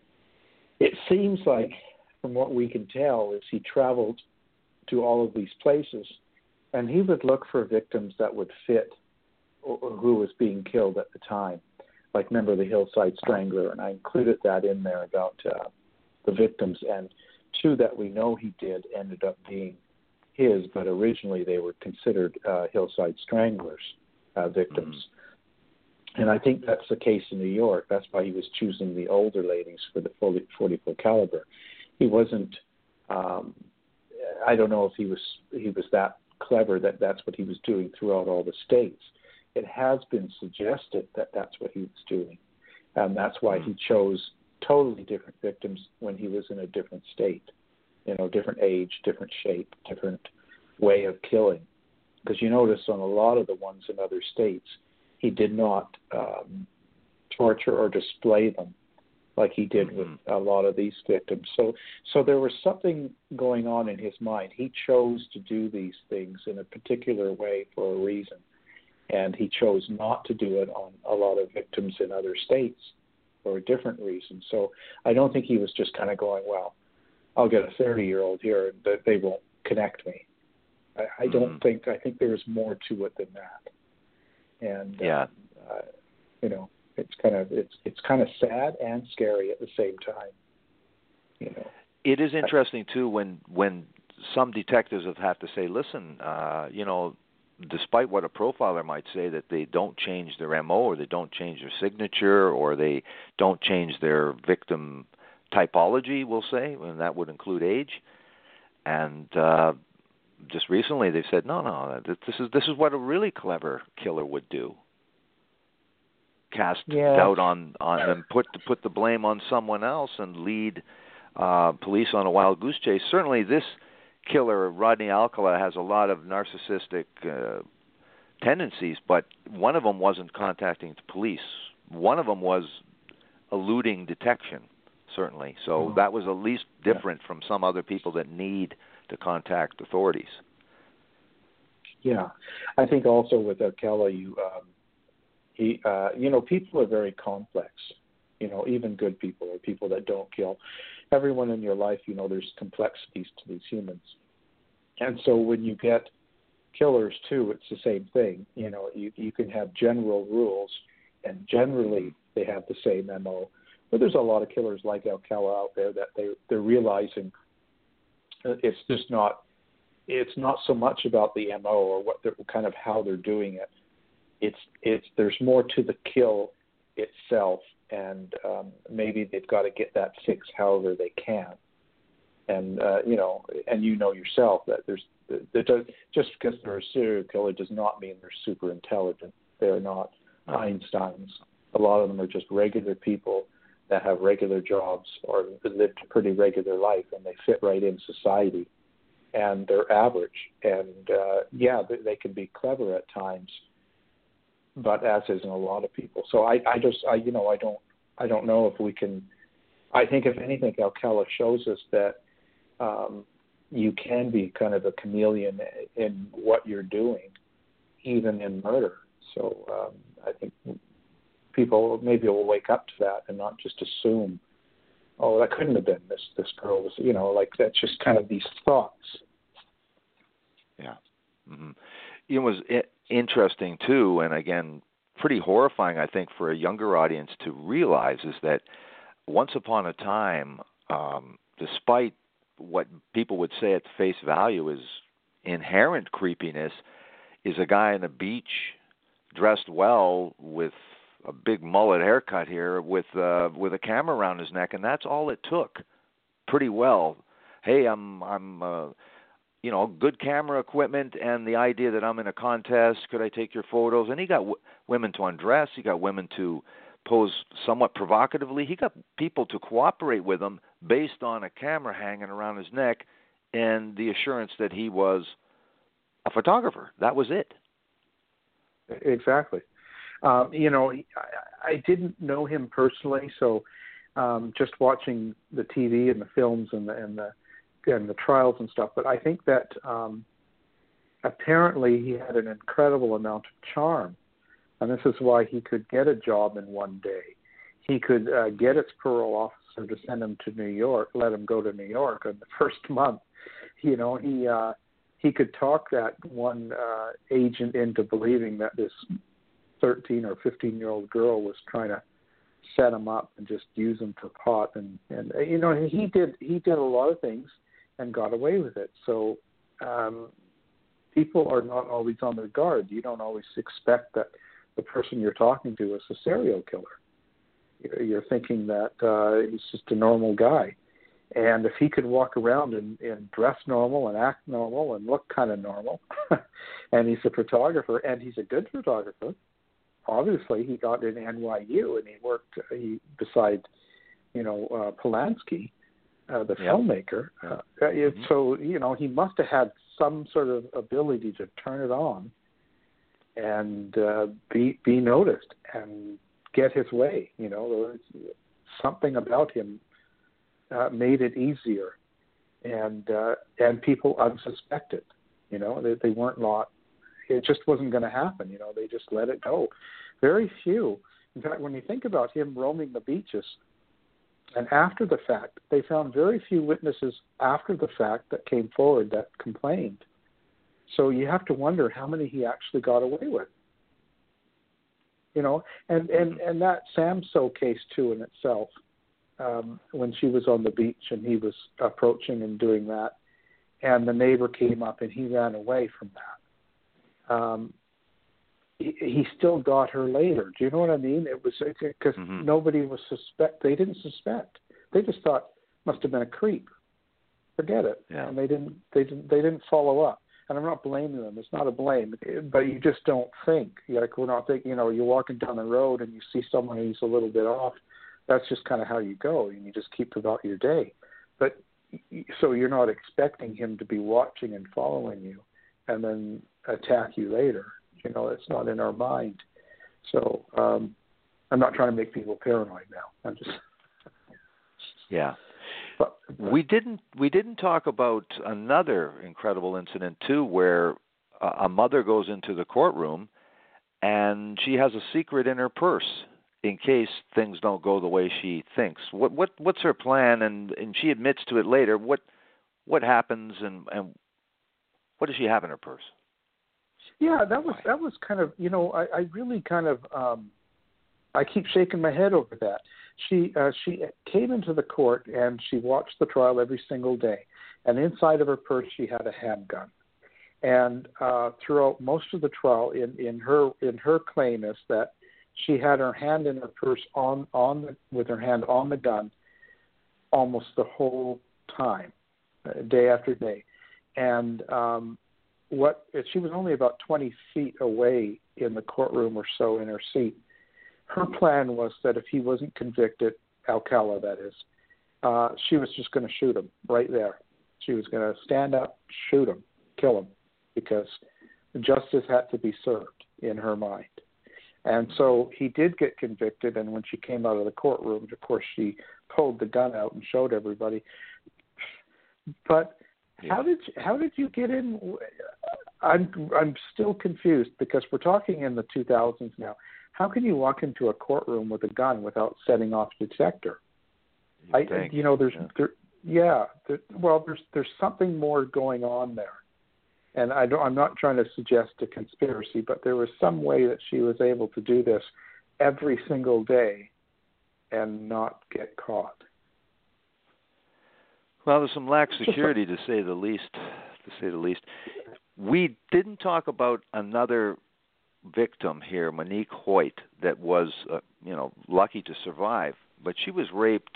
it seems like, from what we can tell, is he traveled to all of these places, and he would look for victims that would fit who was being killed at the time. Like, remember the Hillside Strangler, and I included that in there about uh, the victims, and two that we know he did ended up being his, but originally they were considered uh, Hillside Stranglers uh, victims. Mm-hmm. And I think that's the case in New York. That's why he was choosing the older ladies for the forty-four caliber. He wasn't. Um, I don't know if he was he was that clever that that's what he was doing throughout all the states. It has been suggested that that's what he was doing, and that's why he chose totally different victims when he was in a different state. You know, different age, different shape, different way of killing. Because you notice on a lot of the ones in other states, he did not um, torture or display them like he did with a lot of these victims. So, so there was something going on in his mind. He chose to do these things in a particular way for a reason, and he chose not to do it on a lot of victims in other states for a different reason. So I don't think he was just kind of going, well, I'll get a thirty-year-old here and that they won't connect me. I, I don't mm. think, I think there's more to it than that. And, yeah. uh, uh, you know, it's kind of, it's, it's kind of sad and scary at the same time. You know, it is interesting too, when, when some detectives have had to say, listen, uh, you know, despite what a profiler might say, that they don't change their M O, or they don't change their signature, or they don't change their victim typology, we'll say, and that would include age. And uh, just recently, they've said, no, no, this is this is what a really clever killer would do: cast yeah. doubt on on and put put the blame on someone else and lead uh, police on a wild goose chase. Certainly, this killer, Rodney Alcala, has a lot of narcissistic uh, tendencies, but one of them wasn't contacting the police. One of them was eluding detection. Certainly. So mm-hmm. that was at least different yeah. from some other people that need to contact authorities. Yeah. I think also with Alcala, you, um, he, uh, you know, people are very complex. You know, even good people or people that don't kill. Everyone in your life, you know, there's complexities to these humans. And so when you get killers too, it's the same thing. You know, you, you can have general rules, and generally they have the same M O. But there's a lot of killers like Alcala out there that they they're realizing it's just not it's not so much about the M O or what they're kind of how they're doing it. It's it's there's more to the kill itself, and um, maybe they've got to get that fixed however they can. And uh, you know, and you know yourself that there's that does, just because they're a serial killer does not mean they're super intelligent. They're not Einsteins. A lot of them are just regular people that have regular jobs or lived a pretty regular life, and they fit right in society, and they're average. And uh, yeah, they, they can be clever at times, but as is in a lot of people. So I, I just, I, you know, I don't, I don't know if we can. I think if anything, Alcala shows us that um, you can be kind of a chameleon in what you're doing, even in murder. So um, I think people maybe will wake up to that and not just assume oh, that couldn't have been this this girl. Was, you know, like that's just kind of these thoughts. Yeah. Mm-hmm. It was I- interesting too, and again, pretty horrifying, I think, for a younger audience to realize is that once upon a time, um, despite what people would say at face value is inherent creepiness, is a guy on a beach dressed well with a big mullet haircut here with uh, with a camera around his neck, and that's all it took. Pretty well. Hey, I'm I'm uh, you know, good camera equipment and the idea that I'm in a contest. Could I take your photos? And he got w- women to undress. He got women to pose somewhat provocatively. He got people to cooperate with him based on a camera hanging around his neck and the assurance that he was a photographer. That was it. Exactly. Um, you know, I, I didn't know him personally, so um, just watching the T V and the films and the and the and the trials and stuff. But I think that um, apparently he had an incredible amount of charm, and this is why he could get a job in one day. He could uh, get its parole officer to send him to New York, let him go to New York in the first month. You know, he uh, he could talk that one uh, agent into believing that this thirteen or fifteen year old girl was trying to set him up and just use him for pot. And, and you know, he did he did a lot of things and got away with it. So um, people are not always on their guard. You don't always expect that the person you're talking to is a serial killer. You're thinking that uh, he's just a normal guy. And if he could walk around and, and dress normal and act normal and look kind of normal, and he's a photographer, and he's a good photographer, obviously he got in N Y U and he worked he beside, you know, uh, Polanski, uh, the yep. filmmaker. Uh, mm-hmm. So, you know, he must have had some sort of ability to turn it on and uh, be be noticed and get his way. You know, something about him uh, made it easier, and uh, and people unsuspected. You know, they, they weren't not. It just wasn't going to happen. You know, they just let it go. Very few. In fact, when you think about him roaming the beaches, and after the fact, they found very few witnesses after the fact that came forward that complained. So you have to wonder how many he actually got away with. You know, and, and, and that Samso case, too, in itself, um, when she was on the beach and he was approaching and doing that, and the neighbor came up and he ran away from that. Um, he, he still got her later. Do you know what I mean? It was because mm-hmm. nobody was suspect. They didn't suspect. They just thought must have been a creep. Forget it. Yeah. And they didn't. They didn't. They didn't follow up. And I'm not blaming them. It's not a blame. But you just don't think. Like we're not thinking. You know, you're walking down the road and you see someone who's a little bit off. That's just kind of how you go, and you just keep about your day. But so you're not expecting him to be watching and following you, and then attack you later. You know, it's not in our mind. So um, I'm not trying to make people paranoid now. I'm just yeah. But, but, we didn't we didn't talk about another incredible incident too, where a, a mother goes into the courtroom and she has a secret in her purse in case things don't go the way she thinks. What what what's her plan? And, and she admits to it later. What what happens and, and what does she have in her purse? Yeah, that was that was kind of, you know, I, I really kind of um, I keep shaking my head over that. She uh, she came into the court and she watched the trial every single day, and inside of her purse she had a handgun. And uh, throughout most of the trial, in, in her in her claim is that she had her hand in her purse on on the, with her hand on the gun almost the whole time, uh, day after day, and um, what she was only about twenty feet away in the courtroom or so in her seat. Her plan was that if he wasn't convicted, Alcala that is, uh, she was just going to shoot him right there. She was going to stand up, shoot him, kill him, because justice had to be served in her mind. And so he did get convicted, and when she came out of the courtroom, of course, she pulled the gun out and showed everybody. But yeah. how did you, how did you get in? I'm I'm still confused because we're talking in the two thousands now. How can you walk into a courtroom with a gun without setting off the detector? You I, think. you know, there's, yeah. there, yeah, there, well, there's there's something more going on there, and I don't, I'm not trying to suggest a conspiracy, but there was some way that she was able to do this every single day and not get caught. Well, there's some lax security, to say the least. To say the least, we didn't talk about another victim here, Monique Hoyt, that was, uh, you know, lucky to survive, but she was raped,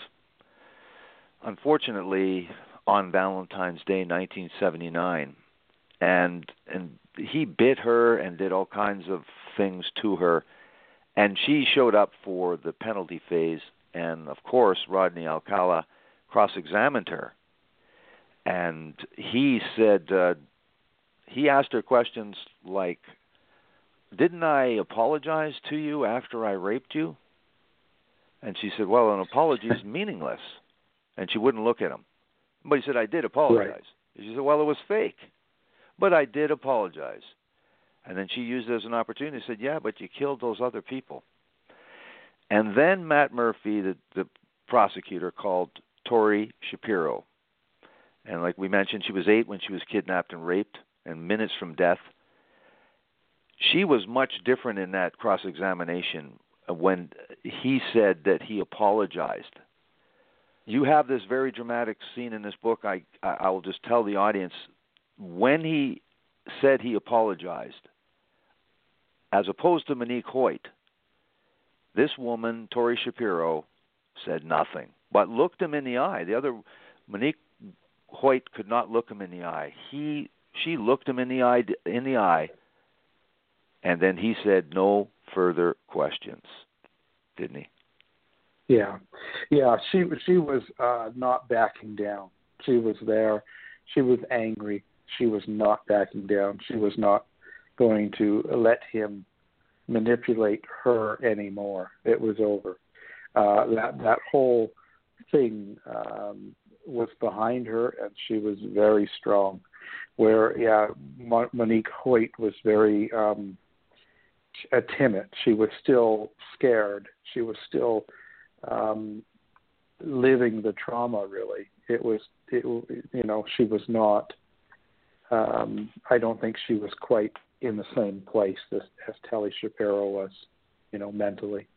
unfortunately, on Valentine's Day, nineteen seventy-nine, and and he bit her and did all kinds of things to her, and she showed up for the penalty phase, and of course, Rodney Alcala cross-examined her, and he said, uh, he asked her questions like, didn't I apologize to you after I raped you? And she said, well, an apology is meaningless. And she wouldn't look at him. But he said, I did apologize. Right. She said, well, it was fake. But I did apologize. And then she used it as an opportunity. Said, yeah, but you killed those other people. And then Matt Murphy, the, the prosecutor, called Tori Shapiro. And like we mentioned, she was eight when she was kidnapped and raped, and minutes from death. She was much different in that cross-examination when he said that he apologized. You have this very dramatic scene in this book. I, I will just tell the audience, when he said he apologized, as opposed to Monique Hoyt, this woman, Tori Shapiro, said nothing, but looked him in the eye. The other, Monique Hoyt, could not look him in the eye. He, she looked him in the eye, in the eye, and then he said no further questions, didn't he? Yeah, yeah. She she was uh, not backing down. She was there. She was angry. She was not backing down. She was not going to let him manipulate her anymore. It was over. Uh, that that whole thing um, was behind her, and she was very strong. Where yeah, Monique Hoyt was very um, uh, timid. She was still scared. She was still um, living the trauma. Really, it was. It, you know, she was not. Um, I don't think she was quite in the same place as, as Telly Shapiro was, you know, mentally.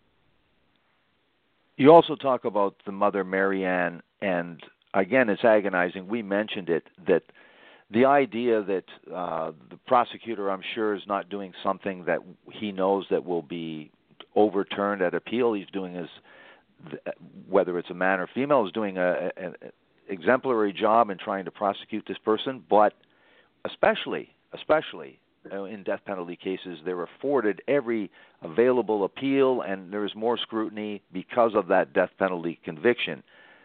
You also talk about the mother, Marianne, and again, it's agonizing. We mentioned it, that the idea that uh, the prosecutor, I'm sure, is not doing something that he knows that will be overturned at appeal. He's doing his, whether it's a man or female, is doing a, an exemplary job in trying to prosecute this person, but especially, especially in death penalty cases, they're afforded every available appeal, and there's more scrutiny because of that death penalty conviction.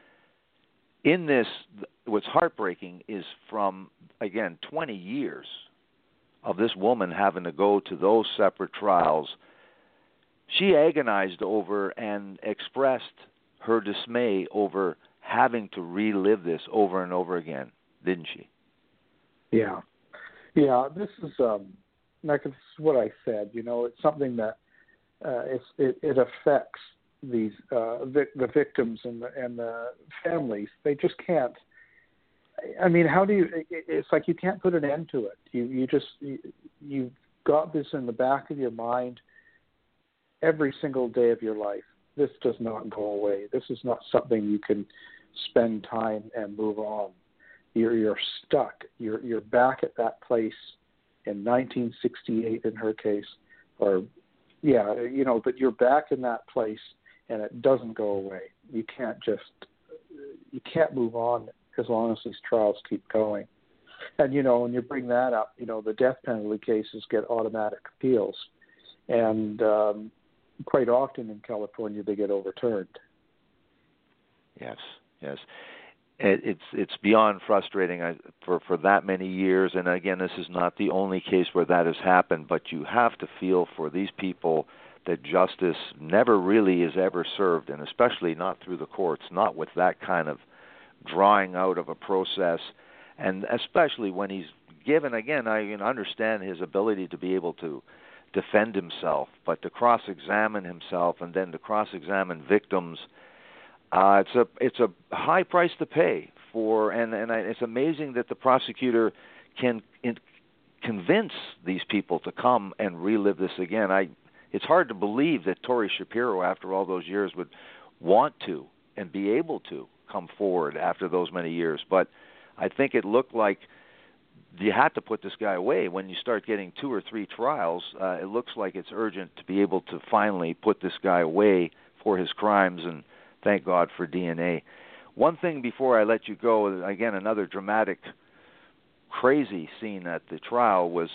In this, what's heartbreaking is from, again, twenty years of this woman having to go to those separate trials, she agonized over and expressed her dismay over having to relive this over and over again, didn't she? Yeah. Yeah, this is, um, like this is what I said, you know, it's something that uh, it's, it, it affects these uh, vic- the victims and the, and the families. They just can't. I mean, how do you? It, it's like you can't put an end to it. You you just you, you've got this in the back of your mind every single day of your life. This does not go away. This is not something you can spend time and move on. You're you're stuck. You're you're back at that place in nineteen sixty-eight in her case, or yeah, you know, but you're back in that place. And it doesn't go away. You can't just, you can't move on as long as these trials keep going. And, you know, when you bring that up, you know, the death penalty cases get automatic appeals. And um, quite often in California, they get overturned. Yes, yes. It, it's it's beyond frustrating I, for, for that many years. And, again, this is not the only case where that has happened, but you have to feel for these people that justice never really is ever served, and especially not through the courts, not with that kind of drawing out of a process, and especially when he's given, again, I can understand his ability to be able to defend himself, but to cross-examine himself and then to cross-examine victims, Uh, it's a it's a high price to pay for, and and I, it's amazing that the prosecutor can in, convince these people to come and relive this again. I it's hard to believe that Tori Shapiro, after all those years, would want to and be able to come forward after those many years. But I think it looked like you had to put this guy away. When you start getting two or three trials, uh, it looks like it's urgent to be able to finally put this guy away for his crimes, and thank God for D N A. One thing before I let you go, again, another dramatic, crazy scene at the trial was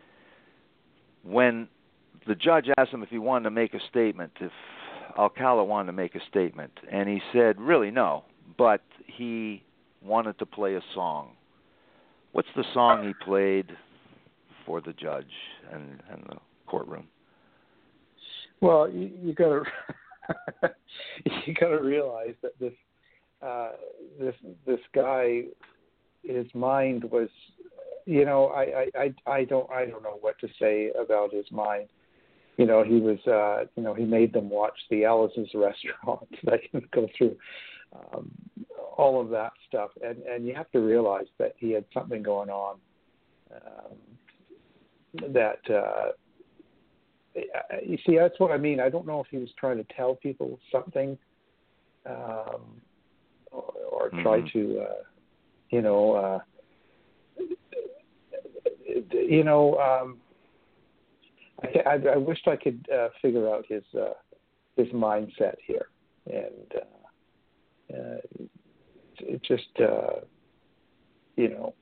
when the judge asked him if he wanted to make a statement, if Alcala wanted to make a statement, and he said, really, no, but he wanted to play a song. What's the song he played for the judge and, and the courtroom? Well, you, you got to you got to realize that this uh, this this guy, his mind was, you know, I, I, I don't I don't know what to say about his mind. You know, he was, uh, you know, he made them watch the Alice's Restaurant. I can go through um, all of that stuff, and and you have to realize that he had something going on. Um, that uh, you see, that's what I mean. I don't know if he was trying to tell people something, um, or, or mm-hmm. try to, uh, you know, uh, you know. Um, I, I, I wished I could uh, figure out his uh, his mindset here, and uh, uh, it just uh, you know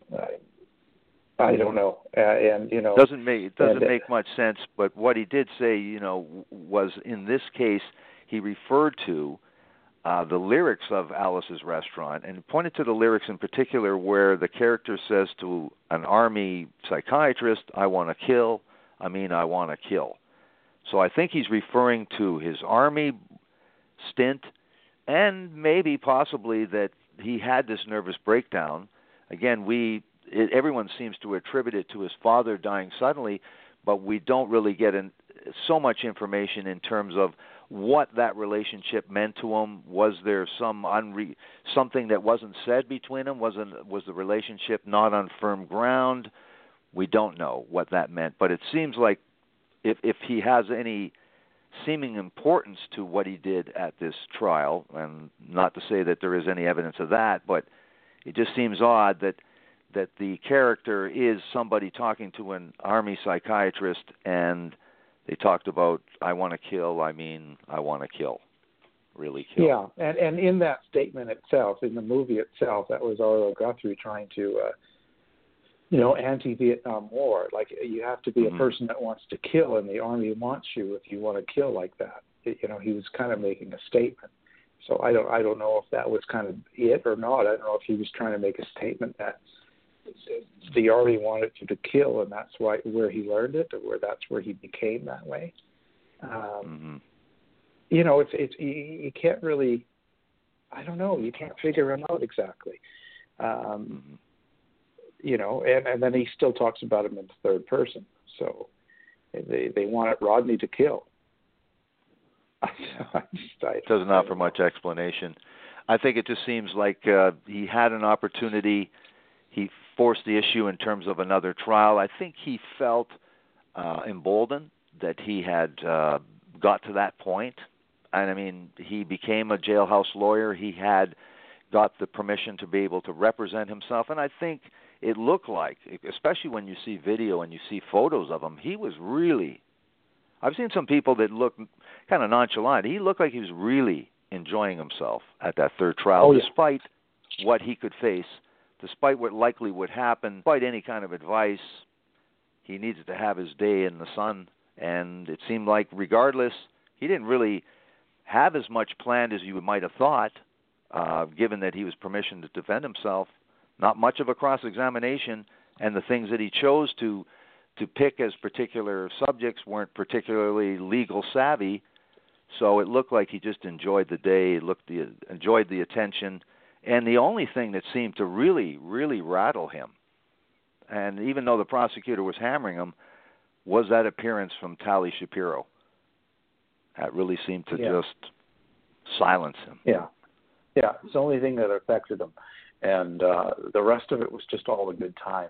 I, I don't know, uh, and you know doesn't make it doesn't and, make much sense. But what he did say, you know, was in this case he referred to uh, the lyrics of Alice's Restaurant, and pointed to the lyrics in particular where the character says to an army psychiatrist, "I want to kill." I mean, I want to kill. So I think he's referring to his army stint, and maybe possibly that he had this nervous breakdown. Again, we it, everyone seems to attribute it to his father dying suddenly, but we don't really get in, so much information in terms of what that relationship meant to him. Was there some unre- something that wasn't said between them? Wasn't was the relationship not on firm ground? We don't know what that meant, but it seems like if if he has any seeming importance to what he did at this trial, and not to say that there is any evidence of that, but it just seems odd that that the character is somebody talking to an army psychiatrist, and they talked about, I want to kill, I mean, I want to kill, really kill. Yeah, and, and in that statement itself, in the movie itself, that was Arlo Guthrie trying to... Uh, you know, anti-Vietnam War. Like, you have to be mm-hmm. a person that wants to kill, and the Army wants you if you want to kill like that. It, you know, he was kind of making a statement. So I don't, I don't know if that was kind of it or not. I don't know if he was trying to make a statement that the Army wanted you to kill, and that's why where he learned it, or where that's where he became that way. Um, mm-hmm. You know, it's it's you, you can't really. I don't know. You can't figure him out exactly. Um, mm-hmm. You know, and, and then he still talks about him in the third person. So they they wanted Rodney to kill. I just, I, doesn't I, offer much explanation. I think it just seems like uh, he had an opportunity. He forced the issue in terms of another trial. I think he felt uh, emboldened that he had uh, got to that point. And I mean, he became a jailhouse lawyer. He had got the permission to be able to represent himself. And I think it looked like, especially when you see video and you see photos of him, he was really, I've seen some people that look kind of nonchalant. He looked like he was really enjoying himself at that third trial, oh, yeah. despite what he could face, despite what likely would happen, despite any kind of advice. He needed to have his day in the sun, and it seemed like regardless, he didn't really have as much planned as you might have thought, uh, given that he was permissioned to defend himself. Not much of a cross-examination, and the things that he chose to to pick as particular subjects weren't particularly legal savvy. So it looked like he just enjoyed the day, looked the, enjoyed the attention, and the only thing that seemed to really, really rattle him, and even though the prosecutor was hammering him, was that appearance from Tali Shapiro. That really seemed to yeah. just silence him. Yeah. Yeah, it's the only thing that affected him, and uh, the rest of it was just all a good time.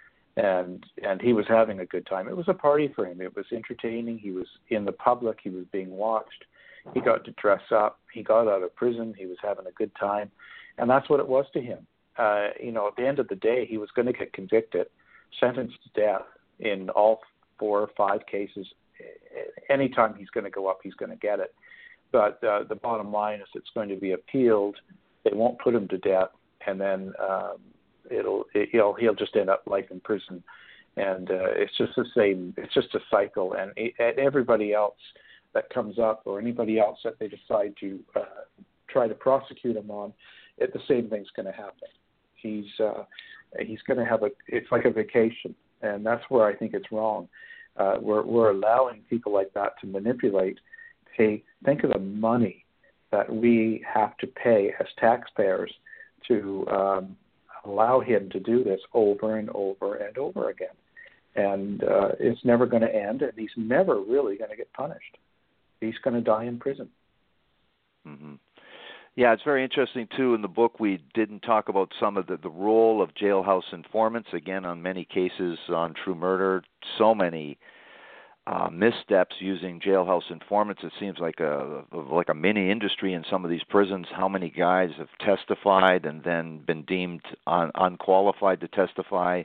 And and he was having a good time. It was a party for him. It was entertaining. He was in the public. He was being watched. He got to dress up. He got out of prison. He was having a good time, and that's what it was to him. Uh, you know, at the end of the day, he was going to get convicted, sentenced to death in all four or five cases. Anytime he's going to go up, he's going to get it. But uh, the bottom line is it's going to be appealed. They won't put him to death, and then um, it'll it, he'll he'll just end up life in prison. And uh, it's just the same. It's just a cycle. And, it, and everybody else that comes up, or anybody else that they decide to uh, try to prosecute him on, it, the same thing's going to happen. He's uh, he's going to have a. It's like a vacation, and that's where I think it's wrong. Uh, we're we're allowing people like that to manipulate. Hey, think of the money that we have to pay as taxpayers to um, allow him to do this over and over and over again. And uh, it's never going to end, and he's never really going to get punished. He's going to die in prison. Mm-hmm. Yeah, it's very interesting, too. In the book, we didn't talk about some of the, the role of jailhouse informants. Again, on many cases on True Murder, so many uh, missteps using jailhouse informants. It seems like a like a mini industry in some of these prisons. How many guys have testified and then been deemed un- unqualified to testify?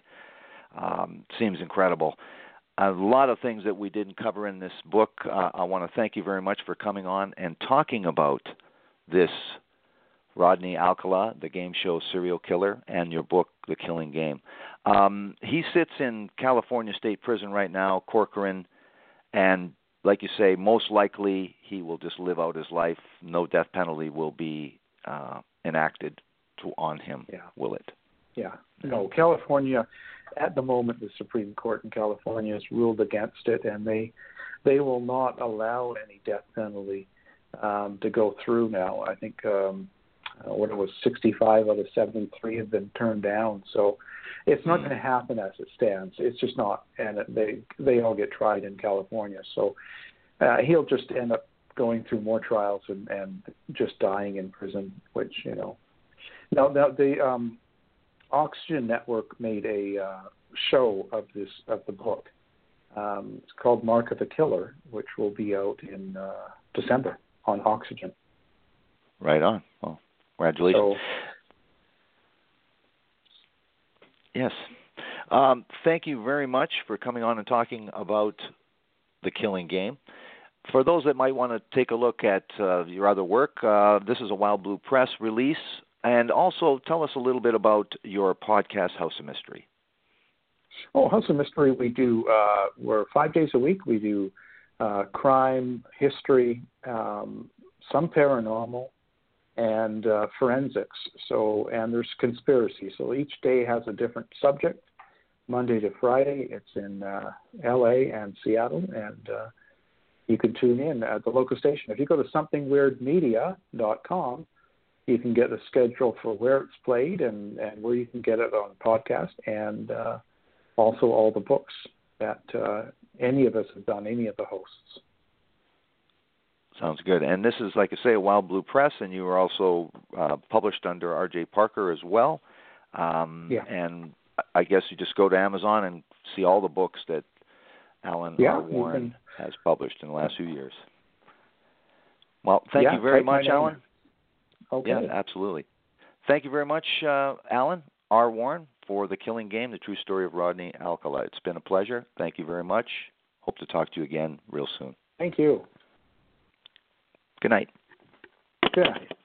Um, seems incredible. A lot of things that we didn't cover in this book. Uh, I want to thank you very much for coming on and talking about this Rodney Alcala, the game show serial killer, and your book, The Killing Game. Um, he sits in California State Prison right now, Corcoran, and like you say, most likely he will just live out his life. No death penalty will be uh, enacted to, on him, yeah. will it? Yeah. No, California, at the moment, the Supreme Court in California has ruled against it, and they they will not allow any death penalty um, to go through now. I think um, uh, what it was, sixty-five out of seventy-three have been turned down. So it's not going to happen as it stands. It's just not, and it, they they all get tried in California. So uh, he'll just end up going through more trials and, and just dying in prison, which, you know. Now, now the um, Oxygen Network made a uh, show of this of the book. Um, it's called Mark of the Killer, which will be out in uh, December on Oxygen. Right on. Well, congratulations. So, yes. Um, thank you very much for coming on and talking about The Killing Game. For those that might want to take a look at uh, your other work, uh, this is a Wild Blue Press release. And also tell us a little bit about your podcast, House of Mystery. Oh, House of Mystery, we do, uh, we're five days a week. We do uh, crime, history, um, some paranormal, and uh, forensics. So, and there's conspiracy. So each day has a different subject. Monday to Friday, it's in uh, L A and Seattle, and uh, you can tune in at the local station. If you go to something weird media dot com, you can get a schedule for where it's played and, and where you can get it on podcast, and uh, also all the books that uh, any of us have done, any of the hosts. Sounds good. And this is, like I say, a Wild Blue Press, and you are also uh, published under R J Parker as well. Um, yeah. And I guess you just go to Amazon and see all the books that Alan yeah, R. Warren can... has published in the last few years. Well, thank yeah, you very much, Alan. Okay. Yeah, absolutely. Thank you very much, uh, Alan R. Warren, for The Killing Game, the true story of Rodney Alcala. It's been a pleasure. Thank you very much. Hope to talk to you again real soon. Thank you. Good night. Good night.